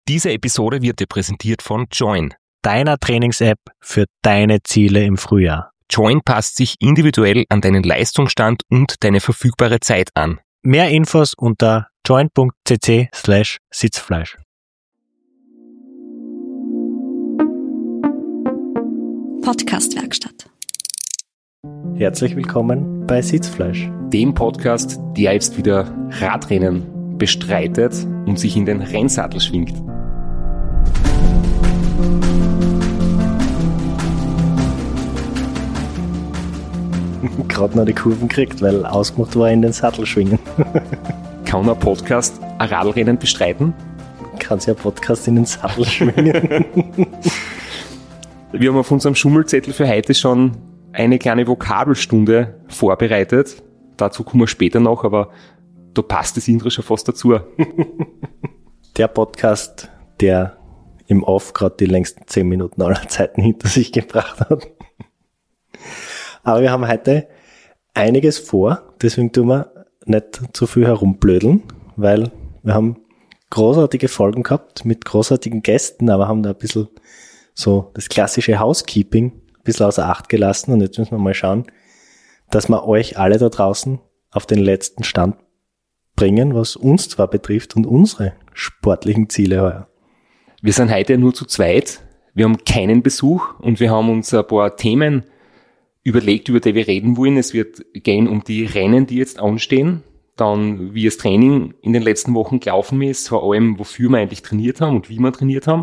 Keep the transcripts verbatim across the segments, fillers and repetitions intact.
Diese Episode wird dir präsentiert von Join, deiner Trainings-App für deine Ziele im Frühjahr. Join passt sich individuell an deinen Leistungsstand und deine verfügbare Zeit an. Mehr Infos unter join.cc slash Sitzfleisch. Podcast-Werkstatt. Herzlich willkommen bei Sitzfleisch, Dem Podcast, der jetzt wieder Radrennen bestreitet und sich in den Rennsattel schwingt. Gerade noch die Kurven gekriegt, weil ausgemacht war in den Sattel schwingen. Kann ein Podcast ein Radrennen bestreiten? Kann sich ein Podcast in den Sattel schwingen. Wir haben auf unserem Schummelzettel für heute schon eine kleine Vokabelstunde vorbereitet. Dazu kommen wir später noch, aber da passt das Intro schon fast dazu. Der Podcast, der im Off gerade die längsten zehn Minuten aller Zeiten hinter sich gebracht hat. Aber wir haben heute einiges vor, deswegen tun wir nicht zu viel herumblödeln, weil wir haben großartige Folgen gehabt mit großartigen Gästen, aber haben da ein bisschen so das klassische Housekeeping ein bisschen außer Acht gelassen und jetzt müssen wir mal schauen, dass wir euch alle da draußen auf den letzten Stand bringen, was uns zwar betrifft und unsere sportlichen Ziele heuer. Wir sind heute nur zu zweit, wir haben keinen Besuch und wir haben uns ein paar Themen überlegt, über die wir reden wollen. Es wird gehen um die Rennen, die jetzt anstehen, dann wie das Training in den letzten Wochen gelaufen ist, vor allem wofür wir eigentlich trainiert haben und wie wir trainiert haben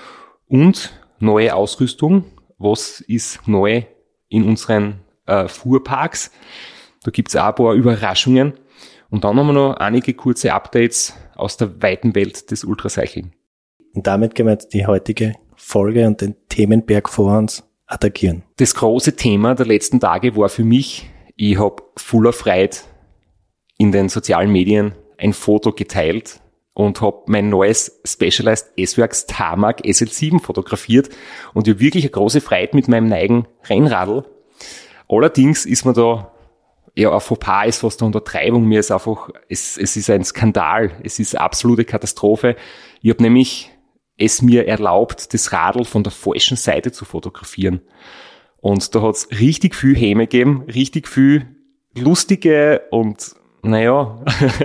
und neue Ausrüstung, was ist neu in unseren äh, Fuhrparks. Da gibt's auch ein paar Überraschungen und dann haben wir noch einige kurze Updates aus der weiten Welt des Ultracycling. Und damit gehen wir jetzt die heutige Folge und den Themenberg vor uns attackieren. Das große Thema der letzten Tage war für mich, ich habe voller Freude in den sozialen Medien ein Foto geteilt und habe mein neues Specialized S-Works Tarmac S L sieben fotografiert und ich habe wirklich eine große Freude mit meinem neuen Rennradl. Allerdings ist mir da, ja, ein Fauxpas ist fast eine Untertreibung, mir ist einfach, es, es ist ein Skandal, es ist eine absolute Katastrophe. Ich habe nämlich es mir erlaubt, das Radl von der falschen Seite zu fotografieren. Und da hat's richtig viel Häme gegeben, richtig viel lustige und, naja,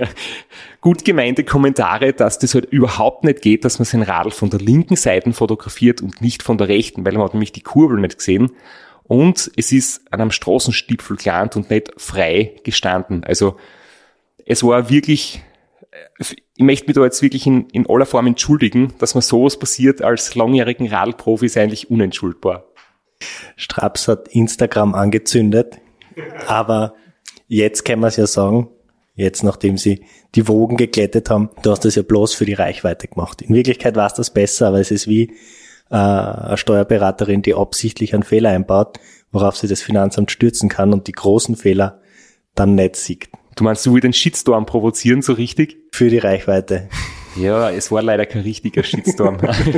gut gemeinte Kommentare, dass das halt überhaupt nicht geht, dass man sein Radl von der linken Seite fotografiert und nicht von der rechten, weil man hat nämlich die Kurbel nicht gesehen. Und es ist an einem Straßenstipfel gelandet und nicht frei gestanden. Also es war wirklich, ich möchte mich da jetzt wirklich in, in aller Form entschuldigen, dass mir sowas passiert als langjährigen Radlprofi ist eigentlich unentschuldbar. Straps hat Instagram angezündet, aber jetzt kann man es ja sagen, jetzt nachdem sie die Wogen geglättet haben, du hast das ja bloß für die Reichweite gemacht. In Wirklichkeit war es das besser, aber es ist wie äh, eine Steuerberaterin, die absichtlich einen Fehler einbaut, worauf sie das Finanzamt stürzen kann und die großen Fehler dann nicht sieht. Du meinst, du willst den Shitstorm provozieren, so richtig? Für die Reichweite. Ja, es war leider kein richtiger Shitstorm.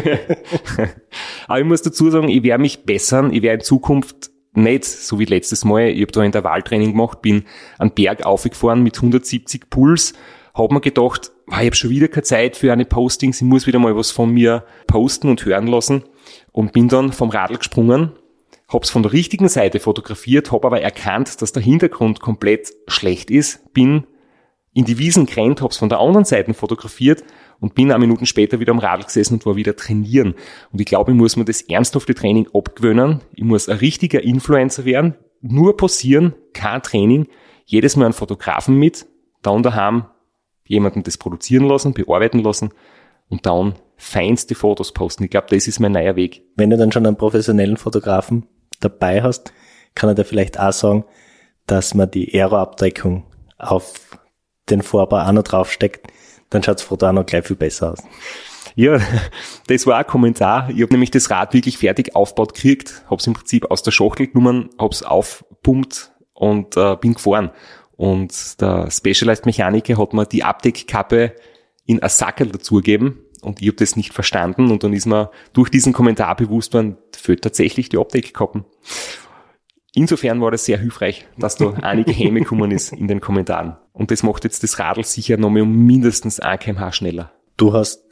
Aber ich muss dazu sagen, ich werde mich bessern. Ich werde in Zukunft nicht, so wie letztes Mal, ich habe da Intervalltraining gemacht, bin einen Berg aufgefahren mit hundertsiebzig Puls, habe mir gedacht, ich habe schon wieder keine Zeit für eine Postings, ich muss wieder mal was von mir posten und hören lassen und bin dann vom Radl gesprungen. Hab's von der richtigen Seite fotografiert, habe aber erkannt, dass der Hintergrund komplett schlecht ist, bin in die Wiesen gerannt, hab's von der anderen Seite fotografiert und bin eine Minuten später wieder am Radl gesessen und war wieder trainieren. Und ich glaube, ich muss mir das ernsthafte Training abgewöhnen. Ich muss ein richtiger Influencer werden, nur posieren, kein Training, jedes Mal einen Fotografen mit, dann daheim jemanden das produzieren lassen, bearbeiten lassen und dann feinste Fotos posten. Ich glaube, das ist mein neuer Weg. Wenn du dann schon einen professionellen Fotografen dabei hast, kann er dir vielleicht auch sagen, dass man die Aero-Abdeckung auf den Vorbau auch noch draufsteckt, dann schaut das Foto auch noch gleich viel besser aus. Ja, das war ein Kommentar. Ich habe nämlich das Rad wirklich fertig aufgebaut gekriegt, habe es im Prinzip aus der Schachtel genommen, habe es aufgepumpt und äh, bin gefahren. Und der Specialized Mechaniker hat mir die Abdeckkappe in ein Sackerl dazugegeben und ich habe das nicht verstanden und dann ist mir durch diesen Kommentar bewusst worden, fehlt tatsächlich die Abdeckkappen. Insofern war das sehr hilfreich, dass da einige Häme gekommen ist in den Kommentaren. Und das macht jetzt das Radl sicher noch mal um mindestens ein Kilometer pro Stunde schneller. Du hast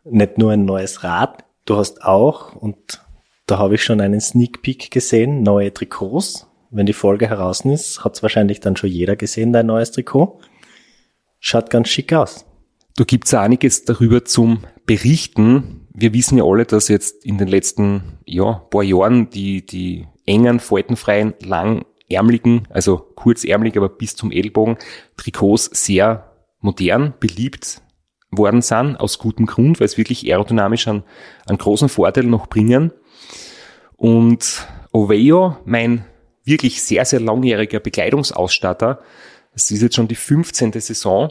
nicht nur ein neues Rad, du hast auch, und da habe ich schon einen Sneak Peek gesehen, neue Trikots. Wenn die Folge heraus ist, hat es wahrscheinlich dann schon jeder gesehen, dein neues Trikot. Schaut ganz schick aus. Da gibt's auch einiges darüber zum Berichten. Wir wissen ja alle, dass jetzt in den letzten ja, paar Jahren die, die engen, faltenfreien, langärmeligen, also kurzärmelig, aber bis zum Ellbogen, Trikots sehr modern, beliebt worden sind, aus gutem Grund, weil es wirklich aerodynamisch einen, einen großen Vorteil noch bringen. Und Ovejo, mein wirklich sehr, sehr langjähriger Bekleidungsausstatter, das ist jetzt schon die fünfzehnte Saison,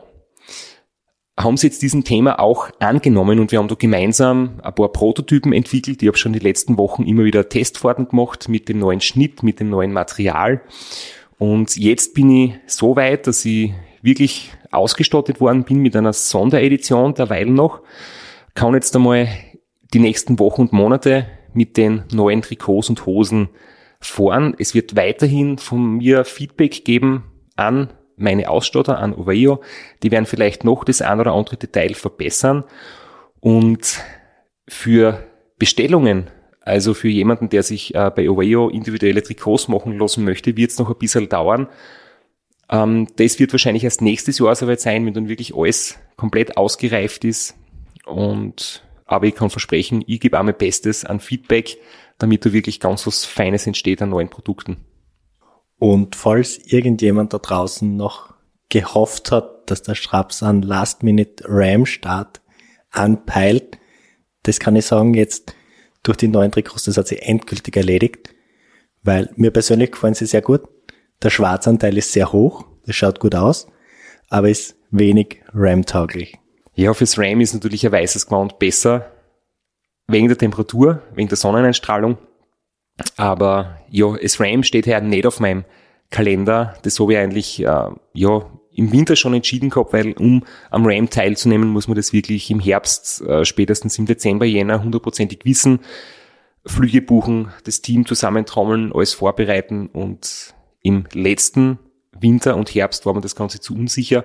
haben sie jetzt diesem Thema auch angenommen und wir haben da gemeinsam ein paar Prototypen entwickelt. Ich habe schon die letzten Wochen immer wieder Testfahrten gemacht mit dem neuen Schnitt, mit dem neuen Material. Und jetzt bin ich so weit, dass ich wirklich ausgestattet worden bin mit einer Sonderedition derweil noch. Kann jetzt einmal die nächsten Wochen und Monate mit den neuen Trikots und Hosen fahren. Es wird weiterhin von mir Feedback geben an meine Ausstatter, an Ovejo. Die werden vielleicht noch das ein oder andere Detail verbessern. Und für Bestellungen, also für jemanden, der sich äh, bei Ovejo individuelle Trikots machen lassen möchte, wird es noch ein bisschen dauern. Ähm, das wird wahrscheinlich erst nächstes Jahr soweit sein, wenn dann wirklich alles komplett ausgereift ist. Und aber ich kann versprechen, ich gebe auch mein Bestes an Feedback, damit da wirklich ganz was Feines entsteht an neuen Produkten. Und falls irgendjemand da draußen noch gehofft hat, dass der Straps einen Last-Minute-Ram-Start anpeilt, das kann ich sagen, jetzt durch die neuen Trikots, das hat sich endgültig erledigt, weil mir persönlich gefallen sie sehr gut. Der Schwarzanteil ist sehr hoch, das schaut gut aus, aber ist wenig Ram-tauglich. Ja, fürs Ram ist natürlich ein weißes Gewand besser, wegen der Temperatur, wegen der Sonneneinstrahlung. Aber ja, das Ram steht ja nicht auf meinem Kalender. Das habe ich eigentlich äh, ja im Winter schon entschieden gehabt, weil um am Ram teilzunehmen, muss man das wirklich im Herbst, äh, spätestens im Dezember, Jänner hundertprozentig wissen. Flüge buchen, das Team zusammentrommeln, alles vorbereiten und im letzten Winter und Herbst war mir das Ganze zu unsicher.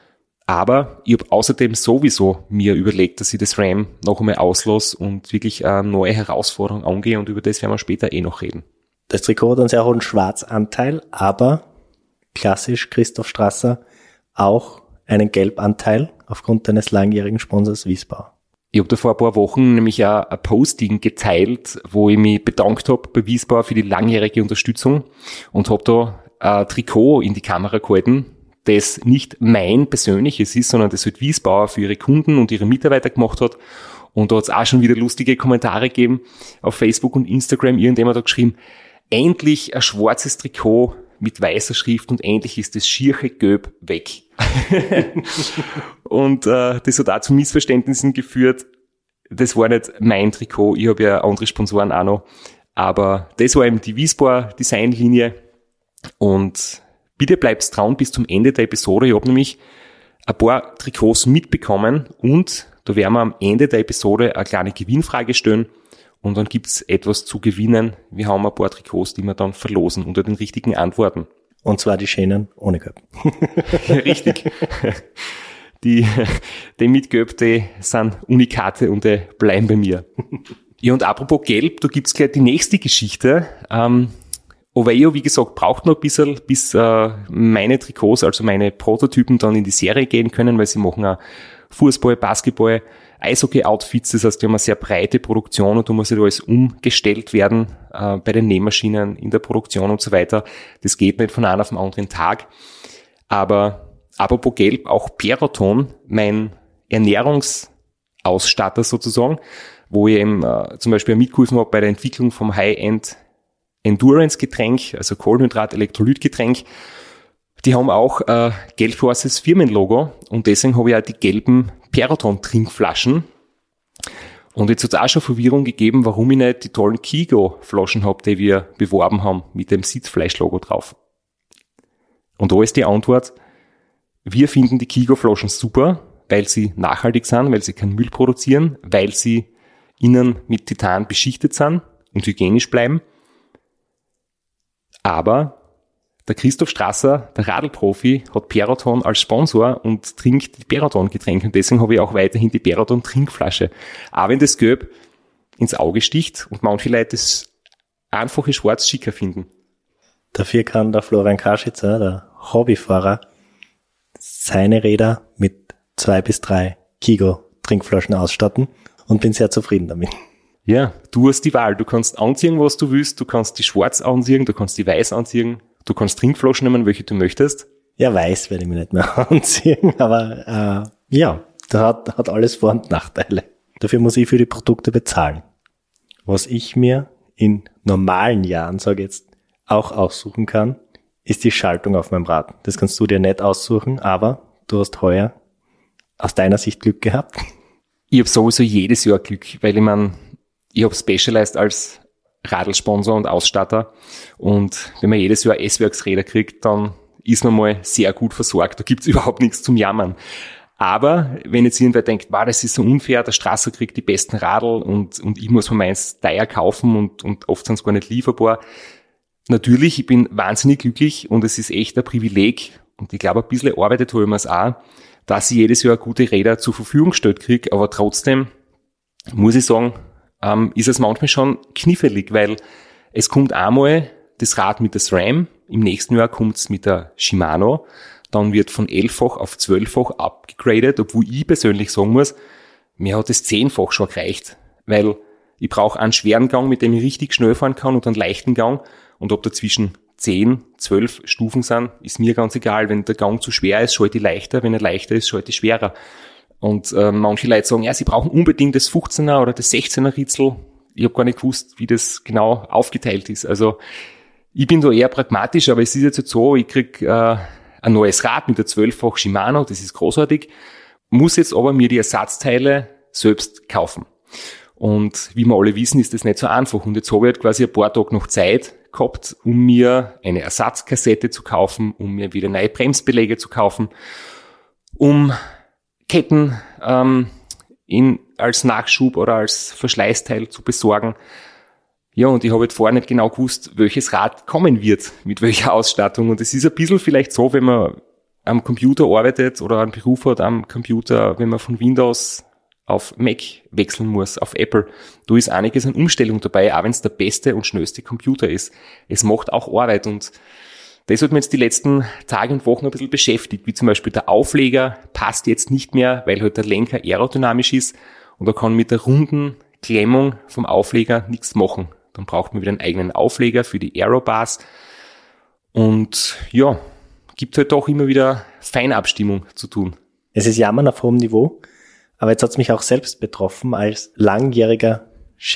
Aber ich habe außerdem sowieso mir überlegt, dass ich das Ram noch einmal auslasse und wirklich eine neue Herausforderung angehe und über das werden wir später eh noch reden. Das Trikot hat einen sehr hohen Schwarzanteil, aber klassisch Christoph Strasser auch einen Gelbanteil aufgrund deines langjährigen Sponsors Wiesbauer. Ich habe da vor ein paar Wochen nämlich auch ein Posting geteilt, wo ich mich bedankt habe bei Wiesbauer für die langjährige Unterstützung und habe da ein Trikot in die Kamera gehalten, das nicht mein persönliches ist, sondern das halt Wiesbauer für ihre Kunden und ihre Mitarbeiter gemacht hat. Und da hat es auch schon wieder lustige Kommentare gegeben auf Facebook und Instagram. Irgendjemand hat geschrieben, endlich ein schwarzes Trikot mit weißer Schrift und endlich ist das schiere Gelb weg. Und äh, das hat auch zu Missverständnissen geführt. Das war nicht mein Trikot, ich habe ja andere Sponsoren auch noch. Aber das war eben die Wiesbauer Designlinie und bitte bleibst dran bis zum Ende der Episode. Ich habe nämlich ein paar Trikots mitbekommen und da werden wir am Ende der Episode eine kleine Gewinnfrage stellen und dann gibt's etwas zu gewinnen. Wir haben ein paar Trikots, die wir dann verlosen unter den richtigen Antworten. Und zwar die schönen ohne Gelb. Ja, richtig. Die, die mit Gelb, die sind Unikate und die bleiben bei mir. Ja, und apropos Gelb, da gibt's gleich die nächste Geschichte. Ähm, Ovejo, wie gesagt, braucht noch ein bisschen, bis äh, meine Trikots, also meine Prototypen dann in die Serie gehen können, weil sie machen auch Fußball, Basketball, Eishockey-Outfits, das heißt, wir haben eine sehr breite Produktion und da muss ja alles umgestellt werden äh, bei den Nähmaschinen, in der Produktion und so weiter. Das geht nicht von einem auf den anderen Tag. Aber apropos Gelb, auch Peraton, mein Ernährungsausstatter sozusagen, wo ich eben äh, zum Beispiel mitgeholfen habe bei der Entwicklung vom High-End Endurance-Getränk, also Kohlenhydrat-Elektrolytgetränk, die haben auch äh, gelb-schwarzes Firmenlogo und deswegen habe ich auch die gelben Peraton-Trinkflaschen. Und jetzt hat es auch schon Verwirrung gegeben, warum ich nicht die tollen Kigo-Flaschen habe, die wir beworben haben mit dem Sitzfleisch-Logo drauf. Und da ist die Antwort, wir finden die Kigo-Flaschen super, weil sie nachhaltig sind, weil sie keinen Müll produzieren, weil sie innen mit Titan beschichtet sind und hygienisch bleiben. Aber Der Christoph Strasser, der Radlprofi, hat Peraton als Sponsor und trinkt die Peraton-Getränke. Und deswegen habe ich auch weiterhin die Peraton-Trinkflasche. Auch wenn das Gelb ins Auge sticht und manche Leute das einfache Schwarz schicker finden. Dafür kann der Florian Kaschitzer, der Hobbyfahrer, seine Räder mit zwei bis drei Kigo Trinkflaschen ausstatten und bin sehr zufrieden damit. Ja, du hast die Wahl. Du kannst anziehen, was du willst. Du kannst die schwarz anziehen, du kannst die weiß anziehen. Du kannst Trinkflaschen nehmen, welche du möchtest. Ja, weiß werde ich mir nicht mehr anziehen, aber äh, ja, da hat, hat alles Vor- und Nachteile. Dafür muss ich für die Produkte bezahlen. Was ich mir in normalen Jahren, sage ich jetzt, auch aussuchen kann, ist die Schaltung auf meinem Rad. Das kannst du dir nicht aussuchen, aber du hast heuer aus deiner Sicht Glück gehabt. Ich habe sowieso jedes Jahr Glück, weil ich meine, ich habe Specialized als Radlsponsor und Ausstatter und wenn man jedes Jahr S-Werks-Räder kriegt, dann ist man mal sehr gut versorgt. Da gibt's überhaupt nichts zum Jammern. Aber wenn jetzt irgendwer denkt, wow, das ist so unfair, der Strasser kriegt die besten Radl und, und ich muss mir meins teuer kaufen und, und oft sind es gar nicht lieferbar. Natürlich, ich bin wahnsinnig glücklich und es ist echt ein Privileg und ich glaube, ein bisschen arbeitet habe ich mir es auch, dass ich jedes Jahr gute Räder zur Verfügung gestellt kriege, aber trotzdem muss ich sagen, ähm, ist es manchmal schon knifflig, weil es kommt einmal das Rad mit der SRAM, im nächsten Jahr kommt es mit der Shimano, dann wird von elffach auf zwölffach abgegradet, obwohl ich persönlich sagen muss, mir hat es zehnfach schon gereicht, weil ich brauche einen schweren Gang, mit dem ich richtig schnell fahren kann und einen leichten Gang und ob dazwischen zehn, zwölf Stufen sind, ist mir ganz egal. Wenn der Gang zu schwer ist, schalte ich leichter, wenn er leichter ist, schalte ich schwerer. Und äh, manche Leute sagen, ja, sie brauchen unbedingt das fünfzehner oder das sechzehner Ritzel. Ich habe gar nicht gewusst, wie das genau aufgeteilt ist. Also ich bin da eher pragmatisch, aber es ist jetzt so, ich krieg äh, ein neues Rad mit der zwölffach Shimano, das ist großartig, muss jetzt aber mir die Ersatzteile selbst kaufen. Und wie wir alle wissen, ist das nicht so einfach. Und jetzt habe ich halt quasi ein paar Tage noch Zeit gehabt, um mir eine Ersatzkassette zu kaufen, um mir wieder neue Bremsbeläge zu kaufen, um Ketten ähm, in, als Nachschub oder als Verschleißteil zu besorgen. Ja, und ich habe jetzt vorher nicht genau gewusst, welches Rad kommen wird, mit welcher Ausstattung. Und es ist ein bisschen vielleicht so, wenn man am Computer arbeitet oder einen Beruf hat am Computer, wenn man von Windows auf Mac wechseln muss, auf Apple. Da ist einiges an Umstellung dabei, auch wenn es der beste und schnellste Computer ist. Es macht auch Arbeit und das hat mir jetzt die letzten Tage und Wochen ein bisschen beschäftigt, wie zum Beispiel der Aufleger passt jetzt nicht mehr, weil halt der Lenker aerodynamisch ist und da kann mit der runden Klemmung vom Aufleger nichts machen. Dann braucht man wieder einen eigenen Aufleger für die Aerobars und ja, gibt halt doch immer wieder Feinabstimmung zu tun. Es ist Jammern auf hohem Niveau, aber jetzt hat es mich auch selbst betroffen. Als langjähriger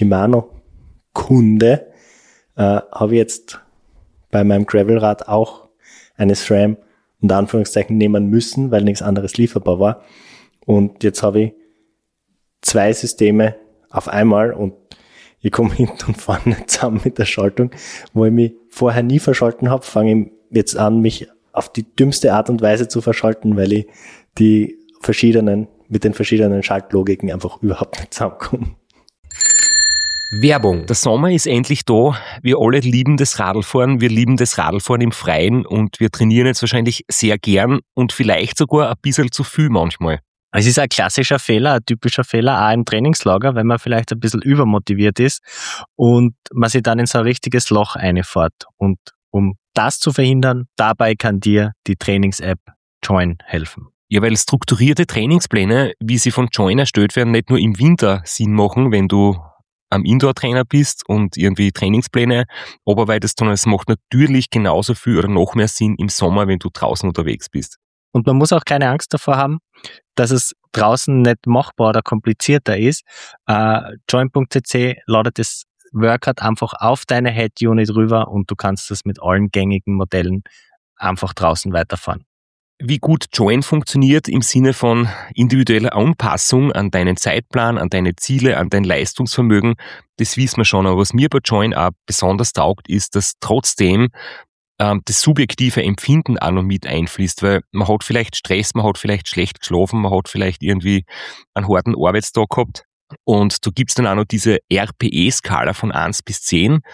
Shimano-Kunde äh, habe ich jetzt bei meinem Gravelrad auch eine SRAM unter Anführungszeichen nehmen müssen, weil nichts anderes lieferbar war. Und jetzt habe ich zwei Systeme auf einmal und ich komme hinten und vorne zusammen mit der Schaltung, wo ich mich vorher nie verschalten habe, fange ich jetzt an, mich auf die dümmste Art und Weise zu verschalten, weil ich die verschiedenen, mit den verschiedenen Schaltlogiken einfach überhaupt nicht zusammenkomme. Werbung. Der Sommer ist endlich da. Wir alle lieben das Radlfahren. Wir lieben das Radlfahren im Freien und wir trainieren jetzt wahrscheinlich sehr gern und vielleicht sogar ein bisschen zu viel manchmal. Es ist ein klassischer Fehler, ein typischer Fehler, auch im Trainingslager, wenn man vielleicht ein bisschen übermotiviert ist und man sich dann in so ein richtiges Loch reinfährt. Und um das zu verhindern, dabei kann dir die Trainings-App Join helfen. Ja, weil strukturierte Trainingspläne, wie sie von Join erstellt werden, nicht nur im Winter Sinn machen, wenn du am Indoor-Trainer bist und irgendwie Trainingspläne abarbeitest, sondern es macht natürlich genauso viel oder noch mehr Sinn im Sommer, wenn du draußen unterwegs bist. Und man muss auch keine Angst davor haben, dass es draußen nicht machbar oder komplizierter ist. Äh, Join Punkt c c ladet das Workout einfach auf deine Head-Unit rüber und du kannst das mit allen gängigen Modellen einfach draußen weiterfahren. Wie gut Join funktioniert im Sinne von individueller Anpassung an deinen Zeitplan, an deine Ziele, an dein Leistungsvermögen, das wissen wir schon. Aber was mir bei Join auch besonders taugt, ist, dass trotzdem ähm, das subjektive Empfinden auch noch mit einfließt, weil man hat vielleicht Stress, man hat vielleicht schlecht geschlafen, man hat vielleicht irgendwie einen harten Arbeitstag gehabt und du gibst dann auch noch diese R P E-Skala von eins bis zehn.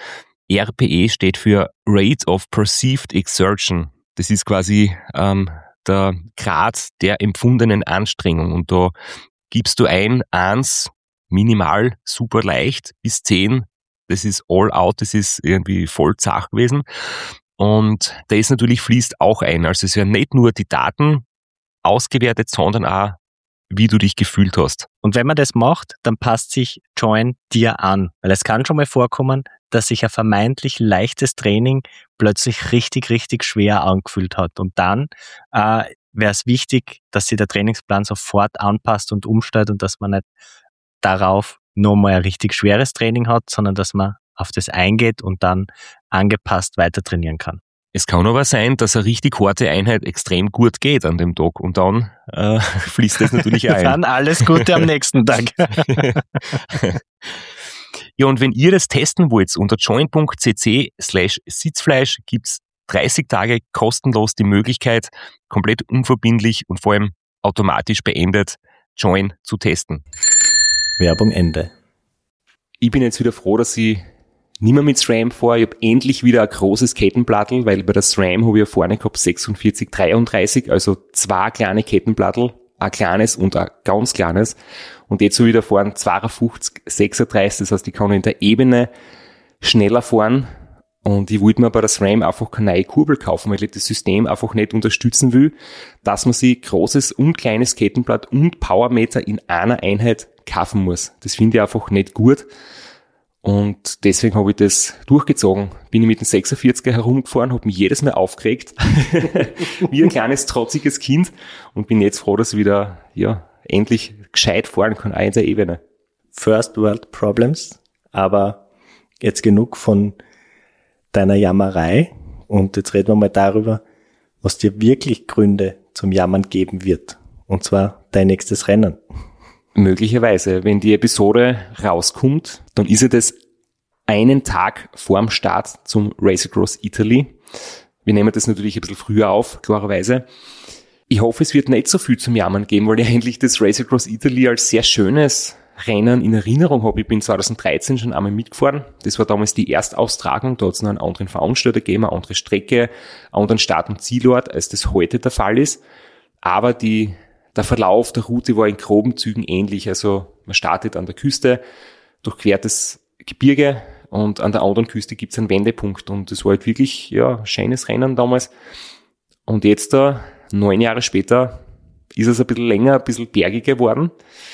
R P E steht für Rate of Perceived Exertion. Das ist quasi ähm, der Grad der empfundenen Anstrengung. Und da gibst du ein, eins, minimal, super leicht, bis zehn, das ist all out, das ist irgendwie voll zach gewesen. Und das natürlich fließt auch ein. Also es werden nicht nur die Daten ausgewertet, sondern auch, wie du dich gefühlt hast. Und wenn man das macht, dann passt sich Join dir an. Weil es kann schon mal vorkommen, dass sich ein vermeintlich leichtes Training plötzlich richtig, richtig schwer angefühlt hat. Und dann äh, wäre es wichtig, dass sich der Trainingsplan sofort anpasst und umstellt und dass man nicht darauf nochmal ein richtig schweres Training hat, sondern dass man auf das eingeht und dann angepasst weiter trainieren kann. Es kann aber sein, dass eine richtig harte Einheit extrem gut geht an dem Tag und dann äh, fließt das natürlich ein. Dann alles Gute am nächsten Tag. Ja, und wenn ihr das testen wollt, unter join.cc slash Sitzfleisch gibt's dreißig Tage kostenlos die Möglichkeit, komplett unverbindlich und vor allem automatisch beendet, Join zu testen. Werbung Ende. Ich bin jetzt wieder froh, dass ich nicht mehr mit SRAM fahre. Ich habe endlich wieder ein großes Kettenplattel, weil bei der SRAM habe ich ja vorne gehabt sechsundvierzig dreiunddreißig, also zwei kleine Kettenplattel, ein kleines und ein ganz kleines. Und jetzt habe ich wieder fahren zweiundfünfzig sechsunddreißig, das heißt, ich kann in der Ebene schneller fahren. Und ich wollte mir bei der SRAM einfach keine neue Kurbel kaufen, weil ich das System einfach nicht unterstützen will, dass man sich großes und kleines Kettenblatt und Powermeter in einer Einheit kaufen muss. Das finde ich einfach nicht gut. Und deswegen habe ich das durchgezogen. Bin ich mit dem sechsundvierziger herumgefahren, habe mich jedes Mal aufgeregt, wie ein kleines, trotziges Kind und bin jetzt froh, dass ich wieder ja, endlich gescheit fahren kann, auch in der Ebene. First World Problems, aber jetzt genug von deiner Jammerei und jetzt reden wir mal darüber, was dir wirklich Gründe zum Jammern geben wird. Und zwar dein nächstes Rennen. Möglicherweise, wenn die Episode rauskommt, dann ist ja das einen Tag vorm Start zum Race Across Italy. Wir nehmen das natürlich ein bisschen früher auf, klarerweise. Ich hoffe, es wird nicht so viel zum Jammern geben, weil ich eigentlich das Race Across Italy als sehr schönes Rennen in Erinnerung habe. Ich bin zweitausenddreizehn schon einmal mitgefahren. Das war damals die Erstaustragung. Da hat es noch einen anderen Veranstalter gegeben, eine andere Strecke, einen anderen Start- und Zielort, als das heute der Fall ist. Aber die Der Verlauf der Route war in groben Zügen ähnlich. Also man startet an der Küste, durchquert das Gebirge und an der anderen Küste gibt es einen Wendepunkt. Und das war halt wirklich ja schönes Rennen damals. Und jetzt da, neun Jahre später, ist es ein bisschen länger, ein bisschen bergiger geworden.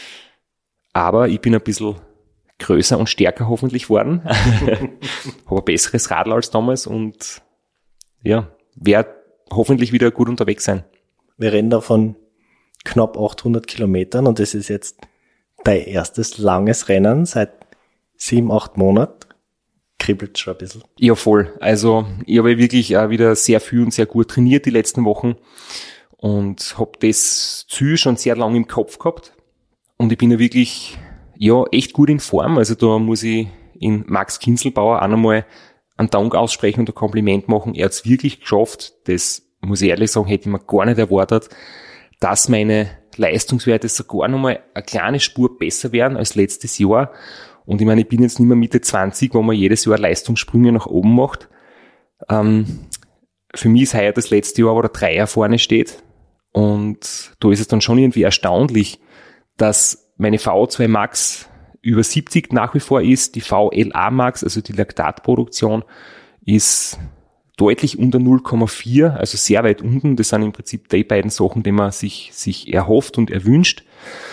Aber ich bin ein bisschen größer und stärker hoffentlich geworden. Habe ein besseres Radl als damals und ja, werde hoffentlich wieder gut unterwegs sein. Wir reden da von knapp achthundert Kilometern und das ist jetzt dein erstes langes Rennen seit sieben, acht Monaten. Kribbelt schon ein bisschen. Ja, voll. Also ich habe wirklich auch wieder sehr viel und sehr gut trainiert die letzten Wochen und habe das Ziel schon sehr lange im Kopf gehabt und ich bin ja wirklich ja echt gut in Form. Also da muss ich in Max Kinzelbauer auch nochmal einen Dank aussprechen und ein Kompliment machen. Er hat es wirklich geschafft. Das muss ich ehrlich sagen, hätte ich mir gar nicht erwartet, dass meine Leistungswerte sogar nochmal eine kleine Spur besser werden als letztes Jahr. Und ich meine, ich bin jetzt nicht mehr Mitte zwanzig, wo man jedes Jahr Leistungssprünge nach oben macht. Ähm, für mich ist heuer das letzte Jahr, wo der Dreier vorne steht. Und da ist es dann schon irgendwie erstaunlich, dass meine V O zwei Max über siebzig nach wie vor ist. Die V L A Max, also die Laktatproduktion, ist deutlich unter null Komma vier, also sehr weit unten. Das sind im Prinzip die beiden Sachen, die man sich, sich erhofft und erwünscht.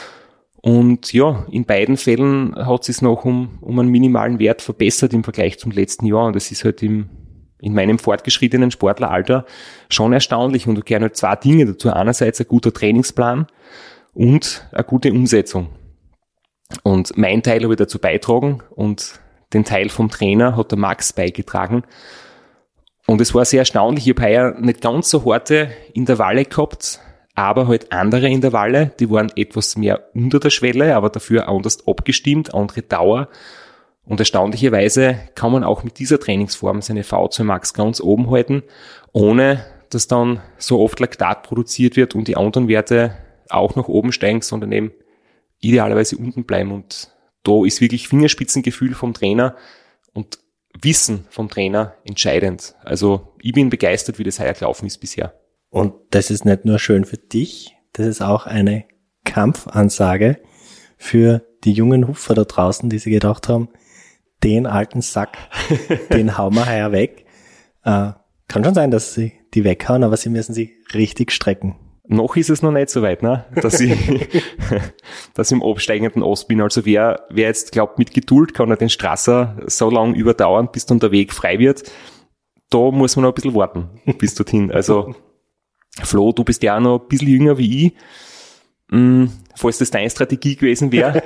Und ja, in beiden Fällen hat es sich noch um, um einen minimalen Wert verbessert im Vergleich zum letzten Jahr. Und das ist halt im, in meinem fortgeschrittenen Sportleralter schon erstaunlich. Und da gehören halt zwei Dinge dazu. Einerseits ein guter Trainingsplan und eine gute Umsetzung. Und mein Teil habe ich dazu beitragen und den Teil vom Trainer hat der Max beigetragen. Und es war sehr erstaunlich, ich habe heuer nicht ganz so harte Intervalle gehabt, aber halt andere Intervalle, die waren etwas mehr unter der Schwelle, aber dafür anders abgestimmt, andere Dauer. Und erstaunlicherweise kann man auch mit dieser Trainingsform seine V O zwei Max ganz oben halten, ohne dass dann so oft Laktat produziert wird und die anderen Werte auch nach oben steigen, sondern eben idealerweise unten bleiben. Und da ist wirklich Fingerspitzengefühl vom Trainer und Wissen vom Trainer entscheidend. Also ich bin begeistert, wie das heuer gelaufen ist bisher. Und das ist nicht nur schön für dich, das ist auch eine Kampfansage für die jungen Hupfer da draußen, die sich gedacht haben, den alten Sack, den hauen wir heuer weg. Äh, kann schon sein, dass sie die weghauen, aber sie müssen sie richtig strecken. Noch ist es noch nicht so weit, ne? Dass ich, dass ich im absteigenden Ast bin. Also wer, wer jetzt glaubt, mit Geduld kann er den Strasser so lange überdauern, bis dann der Weg frei wird. Da muss man noch ein bisschen warten, bis dorthin. Also, Flo, du bist ja auch noch ein bisschen jünger wie ich. Hm, falls das deine Strategie gewesen wäre.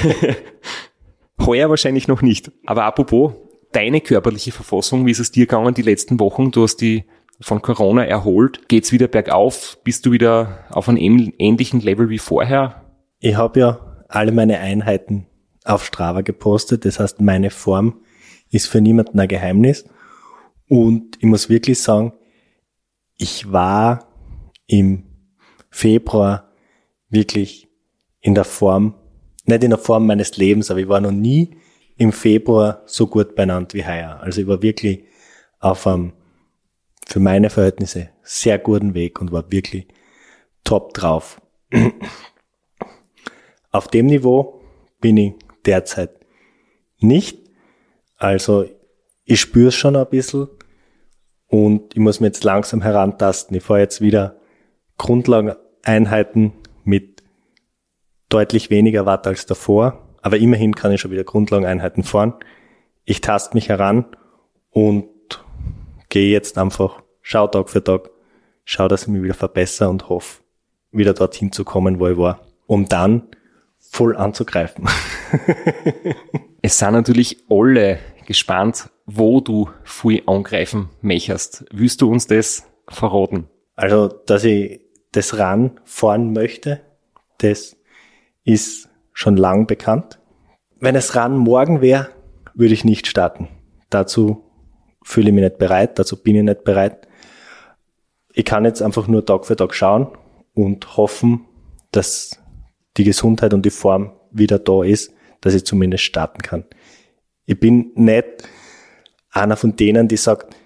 Heuer wahrscheinlich noch nicht. Aber apropos, deine körperliche Verfassung, wie ist es dir gegangen die letzten Wochen? Du hast die von Corona erholt. Geht's wieder bergauf? Bist du wieder auf einem ähnlichen Level wie vorher? Ich habe ja alle meine Einheiten auf Strava gepostet. Das heißt, meine Form ist für niemanden ein Geheimnis. Und ich muss wirklich sagen, ich war im Februar wirklich in der Form, nicht in der Form meines Lebens, aber ich war noch nie im Februar so gut beieinander wie heuer. Also ich war wirklich auf einem, für meine Verhältnisse, sehr guten Weg und war wirklich top drauf. Auf dem Niveau bin ich derzeit nicht. Also ich spüre es schon ein bisschen und ich muss mir jetzt langsam herantasten. Ich fahre jetzt wieder Grundlageneinheiten mit deutlich weniger Watt als davor, aber immerhin kann ich schon wieder Grundlageneinheiten fahren. Ich taste mich heran und gehe jetzt einfach, schau Tag für Tag, schau, dass ich mich wieder verbessere und hoffe, wieder dorthin zu kommen, wo ich war, um dann voll anzugreifen. Es sind natürlich alle gespannt, wo du voll angreifen möchtest. Willst du uns das verraten? Also, dass ich das Run fahren möchte, das ist schon lang bekannt. Wenn es Run morgen wäre, würde ich nicht starten. Dazu fühle ich mich nicht bereit, dazu bin ich nicht bereit. Ich kann jetzt einfach nur Tag für Tag schauen und hoffen, dass die Gesundheit und die Form wieder da ist, dass ich zumindest starten kann. Ich bin nicht einer von denen, die sagt,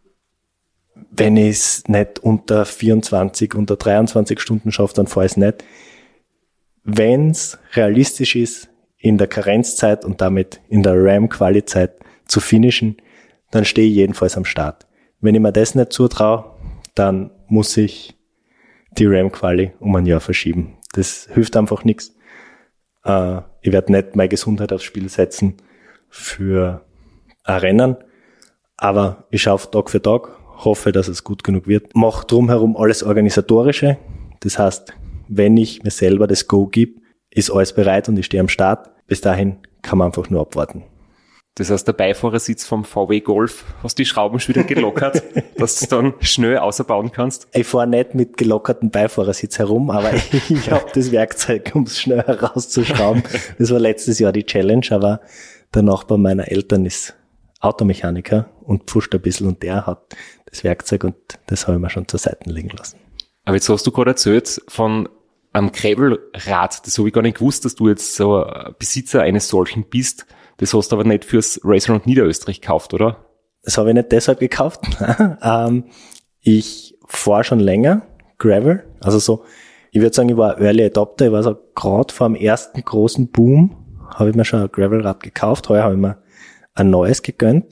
wenn ich es nicht unter vierundzwanzig, unter dreiundzwanzig Stunden schaffe, dann fahre ich es nicht. Wenn es realistisch ist, in der Karenzzeit und damit in der Ram-Quali-Zeit zu finishen, dann stehe ich jedenfalls am Start. Wenn ich mir das nicht zutraue, dann muss ich die Ram-Quali um ein Jahr verschieben. Das hilft einfach nichts. Äh, ich werde nicht meine Gesundheit aufs Spiel setzen für ein Rennen, aber ich schaue Tag für Tag, hoffe, dass es gut genug wird. Mache drumherum alles Organisatorische. Das heißt, wenn ich mir selber das Go gebe, ist alles bereit und ich stehe am Start. Bis dahin kann man einfach nur abwarten. Das heißt, der Beifahrersitz vom V W Golf, hast die Schrauben schon wieder gelockert, dass du dann schnell ausbauen kannst? Ich fahre nicht mit gelockertem Beifahrersitz herum, aber ich, ich habe das Werkzeug, um es schnell herauszuschrauben. Das war letztes Jahr die Challenge, aber der Nachbar meiner Eltern ist Automechaniker und pfuscht ein bisschen und der hat das Werkzeug und das habe ich mir schon zur Seite legen lassen. Aber jetzt hast du gerade erzählt von einem Gravelrad. Das habe ich gar nicht gewusst, dass du jetzt so Besitzer eines solchen bist. Das hast du aber nicht fürs Race Around Niederösterreich gekauft, oder? Das habe ich nicht deshalb gekauft. ähm, ich fahre schon länger Gravel. Also so, ich würde sagen, ich war Early Adopter. Ich war so gerade vor dem ersten großen Boom, habe ich mir schon ein Gravelrad gekauft. Heuer habe ich mir ein neues gegönnt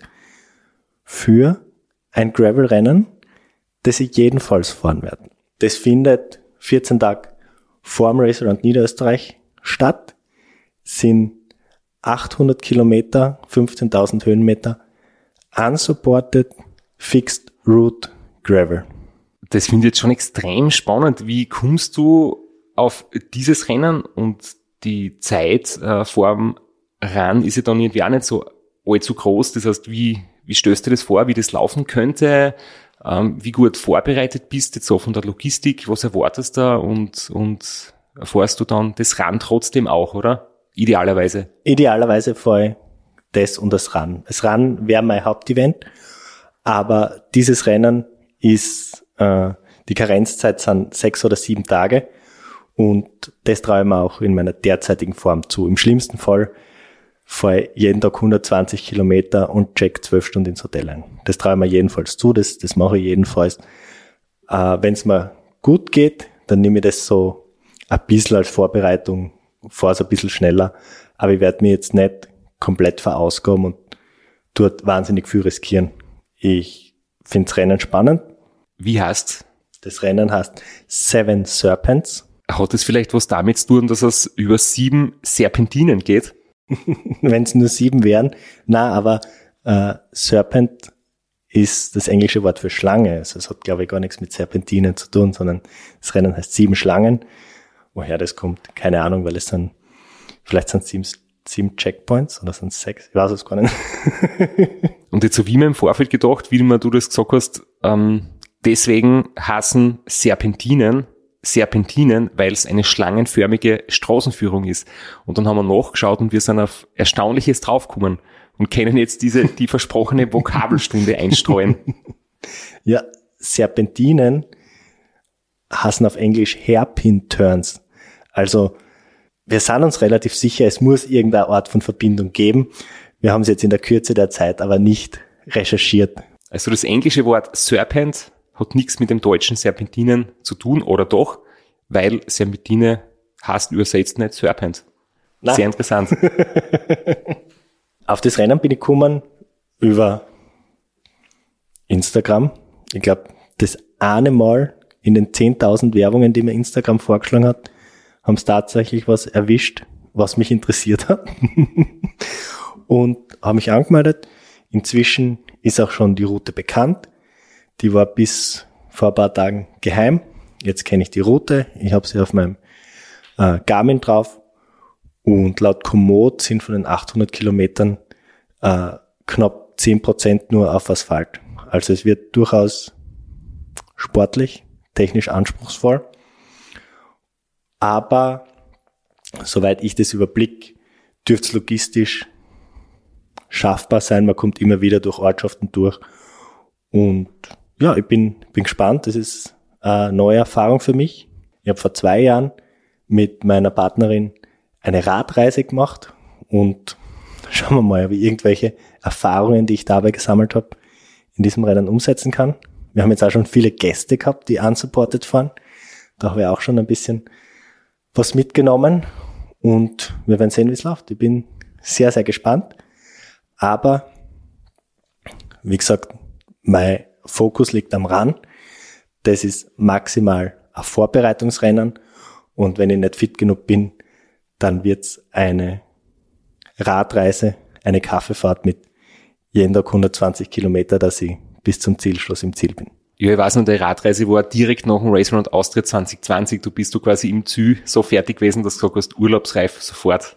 für ein Gravelrennen, das ich jedenfalls fahren werde. Das findet vierzehn Tage vor dem Race Around Niederösterreich statt, sind achthundert Kilometer, fünfzehntausend Höhenmeter, unsupported, fixed route Gravel. Das finde ich jetzt schon extrem spannend. Wie kommst du auf dieses Rennen und die Zeit äh, vor dem Rennen ist ja dann irgendwie auch nicht so allzu groß. Das heißt, wie, wie stößt du das vor, wie das laufen könnte? Ähm, wie gut vorbereitet bist du jetzt so von der Logistik? Was erwartest du und, und erfährst du dann das Rennen trotzdem auch, oder? Idealerweise. Idealerweise fahre ich das und das Rennen. Das Rennen wäre mein Hauptevent, aber dieses Rennen ist, äh, die Karenzzeit sind sechs oder sieben Tage und das traue ich mir auch in meiner derzeitigen Form zu. Im schlimmsten Fall fahre jeden Tag hundertzwanzig Kilometer und check zwölf Stunden ins Hotel ein. Das traue ich mir jedenfalls zu, das, das mache ich jedenfalls. Äh, wenn es mir gut geht, dann nehme ich das so ein bisschen als Vorbereitung, fahre es ein bisschen schneller, aber ich werde mir jetzt nicht komplett verausgaben und dort wahnsinnig viel riskieren. Ich finde das Rennen spannend. Wie heißt? Das Rennen heißt Seven Serpents. Hat es vielleicht was damit zu tun, dass es über sieben Serpentinen geht? Wenn es nur sieben wären. Na, aber äh, Serpent ist das englische Wort für Schlange. Also es hat, glaube ich, gar nichts mit Serpentinen zu tun, sondern das Rennen heißt sieben Schlangen. Woher das kommt, keine Ahnung, weil es dann, vielleicht sind es sieben, sieben Checkpoints oder sind es sechs? Ich weiß es gar nicht. Und jetzt habe ich mir im Vorfeld gedacht, wie du das gesagt hast, ähm, deswegen heißen Serpentinen Serpentinen, weil es eine schlangenförmige Straßenführung ist. Und dann haben wir nachgeschaut und wir sind auf Erstaunliches draufgekommen und können jetzt diese, die versprochene Vokabelstunde einstreuen. Ja, Serpentinen heißen auf Englisch Hairpin Turns. Also, wir sind uns relativ sicher, es muss irgendeine Art von Verbindung geben. Wir haben es jetzt in der Kürze der Zeit aber nicht recherchiert. Also das englische Wort Serpent hat nichts mit dem deutschen Serpentinen zu tun, oder doch? Weil Serpentine heißt übersetzt nicht Serpent. Nein. Sehr interessant. Auf das Rennen bin ich gekommen über Instagram. Ich glaube, das eine Mal in den zehntausend Werbungen, die mir Instagram vorgeschlagen hat, haben es tatsächlich was erwischt, was mich interessiert hat. Und habe mich angemeldet. Inzwischen ist auch schon die Route bekannt. Die war bis vor ein paar Tagen geheim. Jetzt kenne ich die Route. Ich habe sie auf meinem äh, Garmin drauf. Und laut Komoot sind von den achthundert Kilometern äh, knapp zehn Prozent nur auf Asphalt. Also es wird durchaus sportlich, technisch anspruchsvoll. Aber soweit ich das überblick, dürfte es logistisch schaffbar sein. Man kommt immer wieder durch Ortschaften durch. Und ja, ich bin, bin gespannt. Das ist eine neue Erfahrung für mich. Ich habe vor zwei Jahren mit meiner Partnerin eine Radreise gemacht und schauen wir mal, ob ich irgendwelche Erfahrungen, die ich dabei gesammelt habe, in diesem Rennen umsetzen kann. Wir haben jetzt auch schon viele Gäste gehabt, die unsupported fahren. Da habe ich auch schon ein bisschen was mitgenommen und wir werden sehen, wie es läuft. Ich bin sehr, sehr gespannt. Aber, wie gesagt, mein Fokus liegt am Run. Das ist maximal ein Vorbereitungsrennen. Und wenn ich nicht fit genug bin, dann wird's eine Radreise, eine Kaffeefahrt mit jeden Tag hundertzwanzig Kilometer, dass ich bis zum Zielschluss im Ziel bin. Ja, ich weiß noch, die Radreise war direkt nach dem Race Around Austria zwanzig zwanzig. Du bist du quasi im Ziel so fertig gewesen, dass du gesagt hast, urlaubsreif sofort.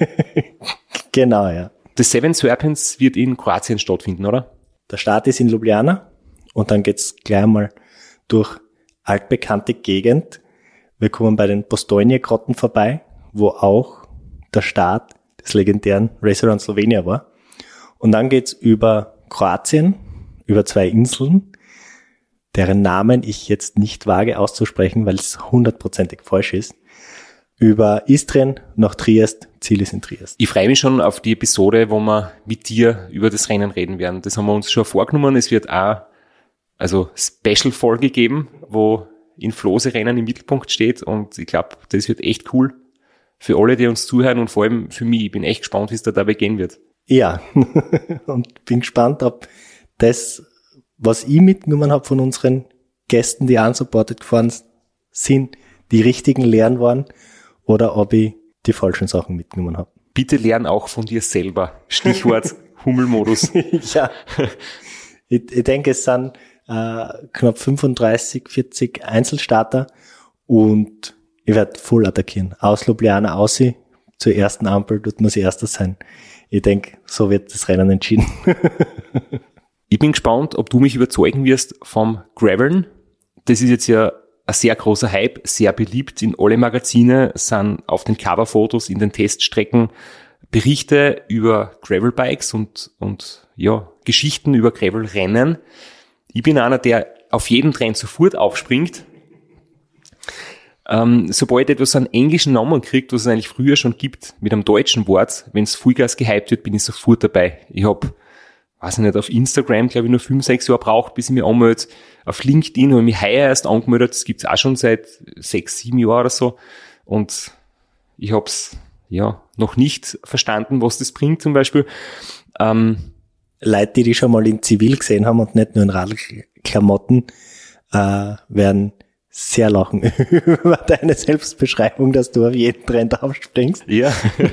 Genau, ja. Das Seven Serpents wird in Kroatien stattfinden, oder? Der Start ist in Ljubljana und dann geht's gleich mal durch altbekannte Gegend. Wir kommen bei den Postojne-Grotten vorbei, wo auch der Start des legendären Race Around Slovenia war. Und dann geht's über Kroatien, über zwei Inseln, deren Namen ich jetzt nicht wage auszusprechen, weil es hundertprozentig falsch ist. Über Istrien nach Triest, Ziel ist in Triest. Ich freue mich schon auf die Episode, wo wir mit dir über das Rennen reden werden. Das haben wir uns schon vorgenommen. Es wird auch also Special-Folge geben, wo in Flose-Rennen im Mittelpunkt steht und ich glaube, das wird echt cool für alle, die uns zuhören und vor allem für mich. Ich bin echt gespannt, wie es da dabei gehen wird. Ja, und bin gespannt, ob das, was ich mitgenommen habe von unseren Gästen, die unsupported gefahren sind, die richtigen Lehren waren oder ob ich die falschen Sachen mitgenommen habe. Bitte lern auch von dir selber. Stichwort Hummelmodus. Ja, ich, ich denke, es sind äh, knapp fünfunddreißig, vierzig Einzelstarter und ich werde voll attackieren. Aus Ljubljana, aus zur ersten Ampel, dort muss ich Erster sein. Ich denke, so wird das Rennen entschieden. Ich bin gespannt, ob du mich überzeugen wirst vom Graveln. Das ist jetzt ja ein sehr großer Hype, sehr beliebt in alle Magazine, sind auf den Coverfotos, in den Teststrecken Berichte über Gravelbikes und, und, ja, Geschichten über Gravelrennen. Ich bin einer, der auf jeden Trend sofort aufspringt. Ähm, sobald etwas einen englischen Namen kriegt, was es eigentlich früher schon gibt, mit einem deutschen Wort, wenn es Vollgas gehypt wird, bin ich sofort dabei. Ich habe, weiß ich nicht, auf Instagram, glaube ich, nur fünf, sechs Jahre braucht, bis ich mich anmelde. Auf LinkedIn habe ich mich heuer erst angemeldet. Das gibt's auch schon seit sechs, sieben Jahren oder so. Und ich habe es ja noch nicht verstanden, was das bringt zum Beispiel. Ähm, Leute, die dich schon mal in Zivil gesehen haben und nicht nur in Radlklamotten, äh, werden sehr lachen über deine Selbstbeschreibung, dass du auf jeden Trend aufspringst. Ja.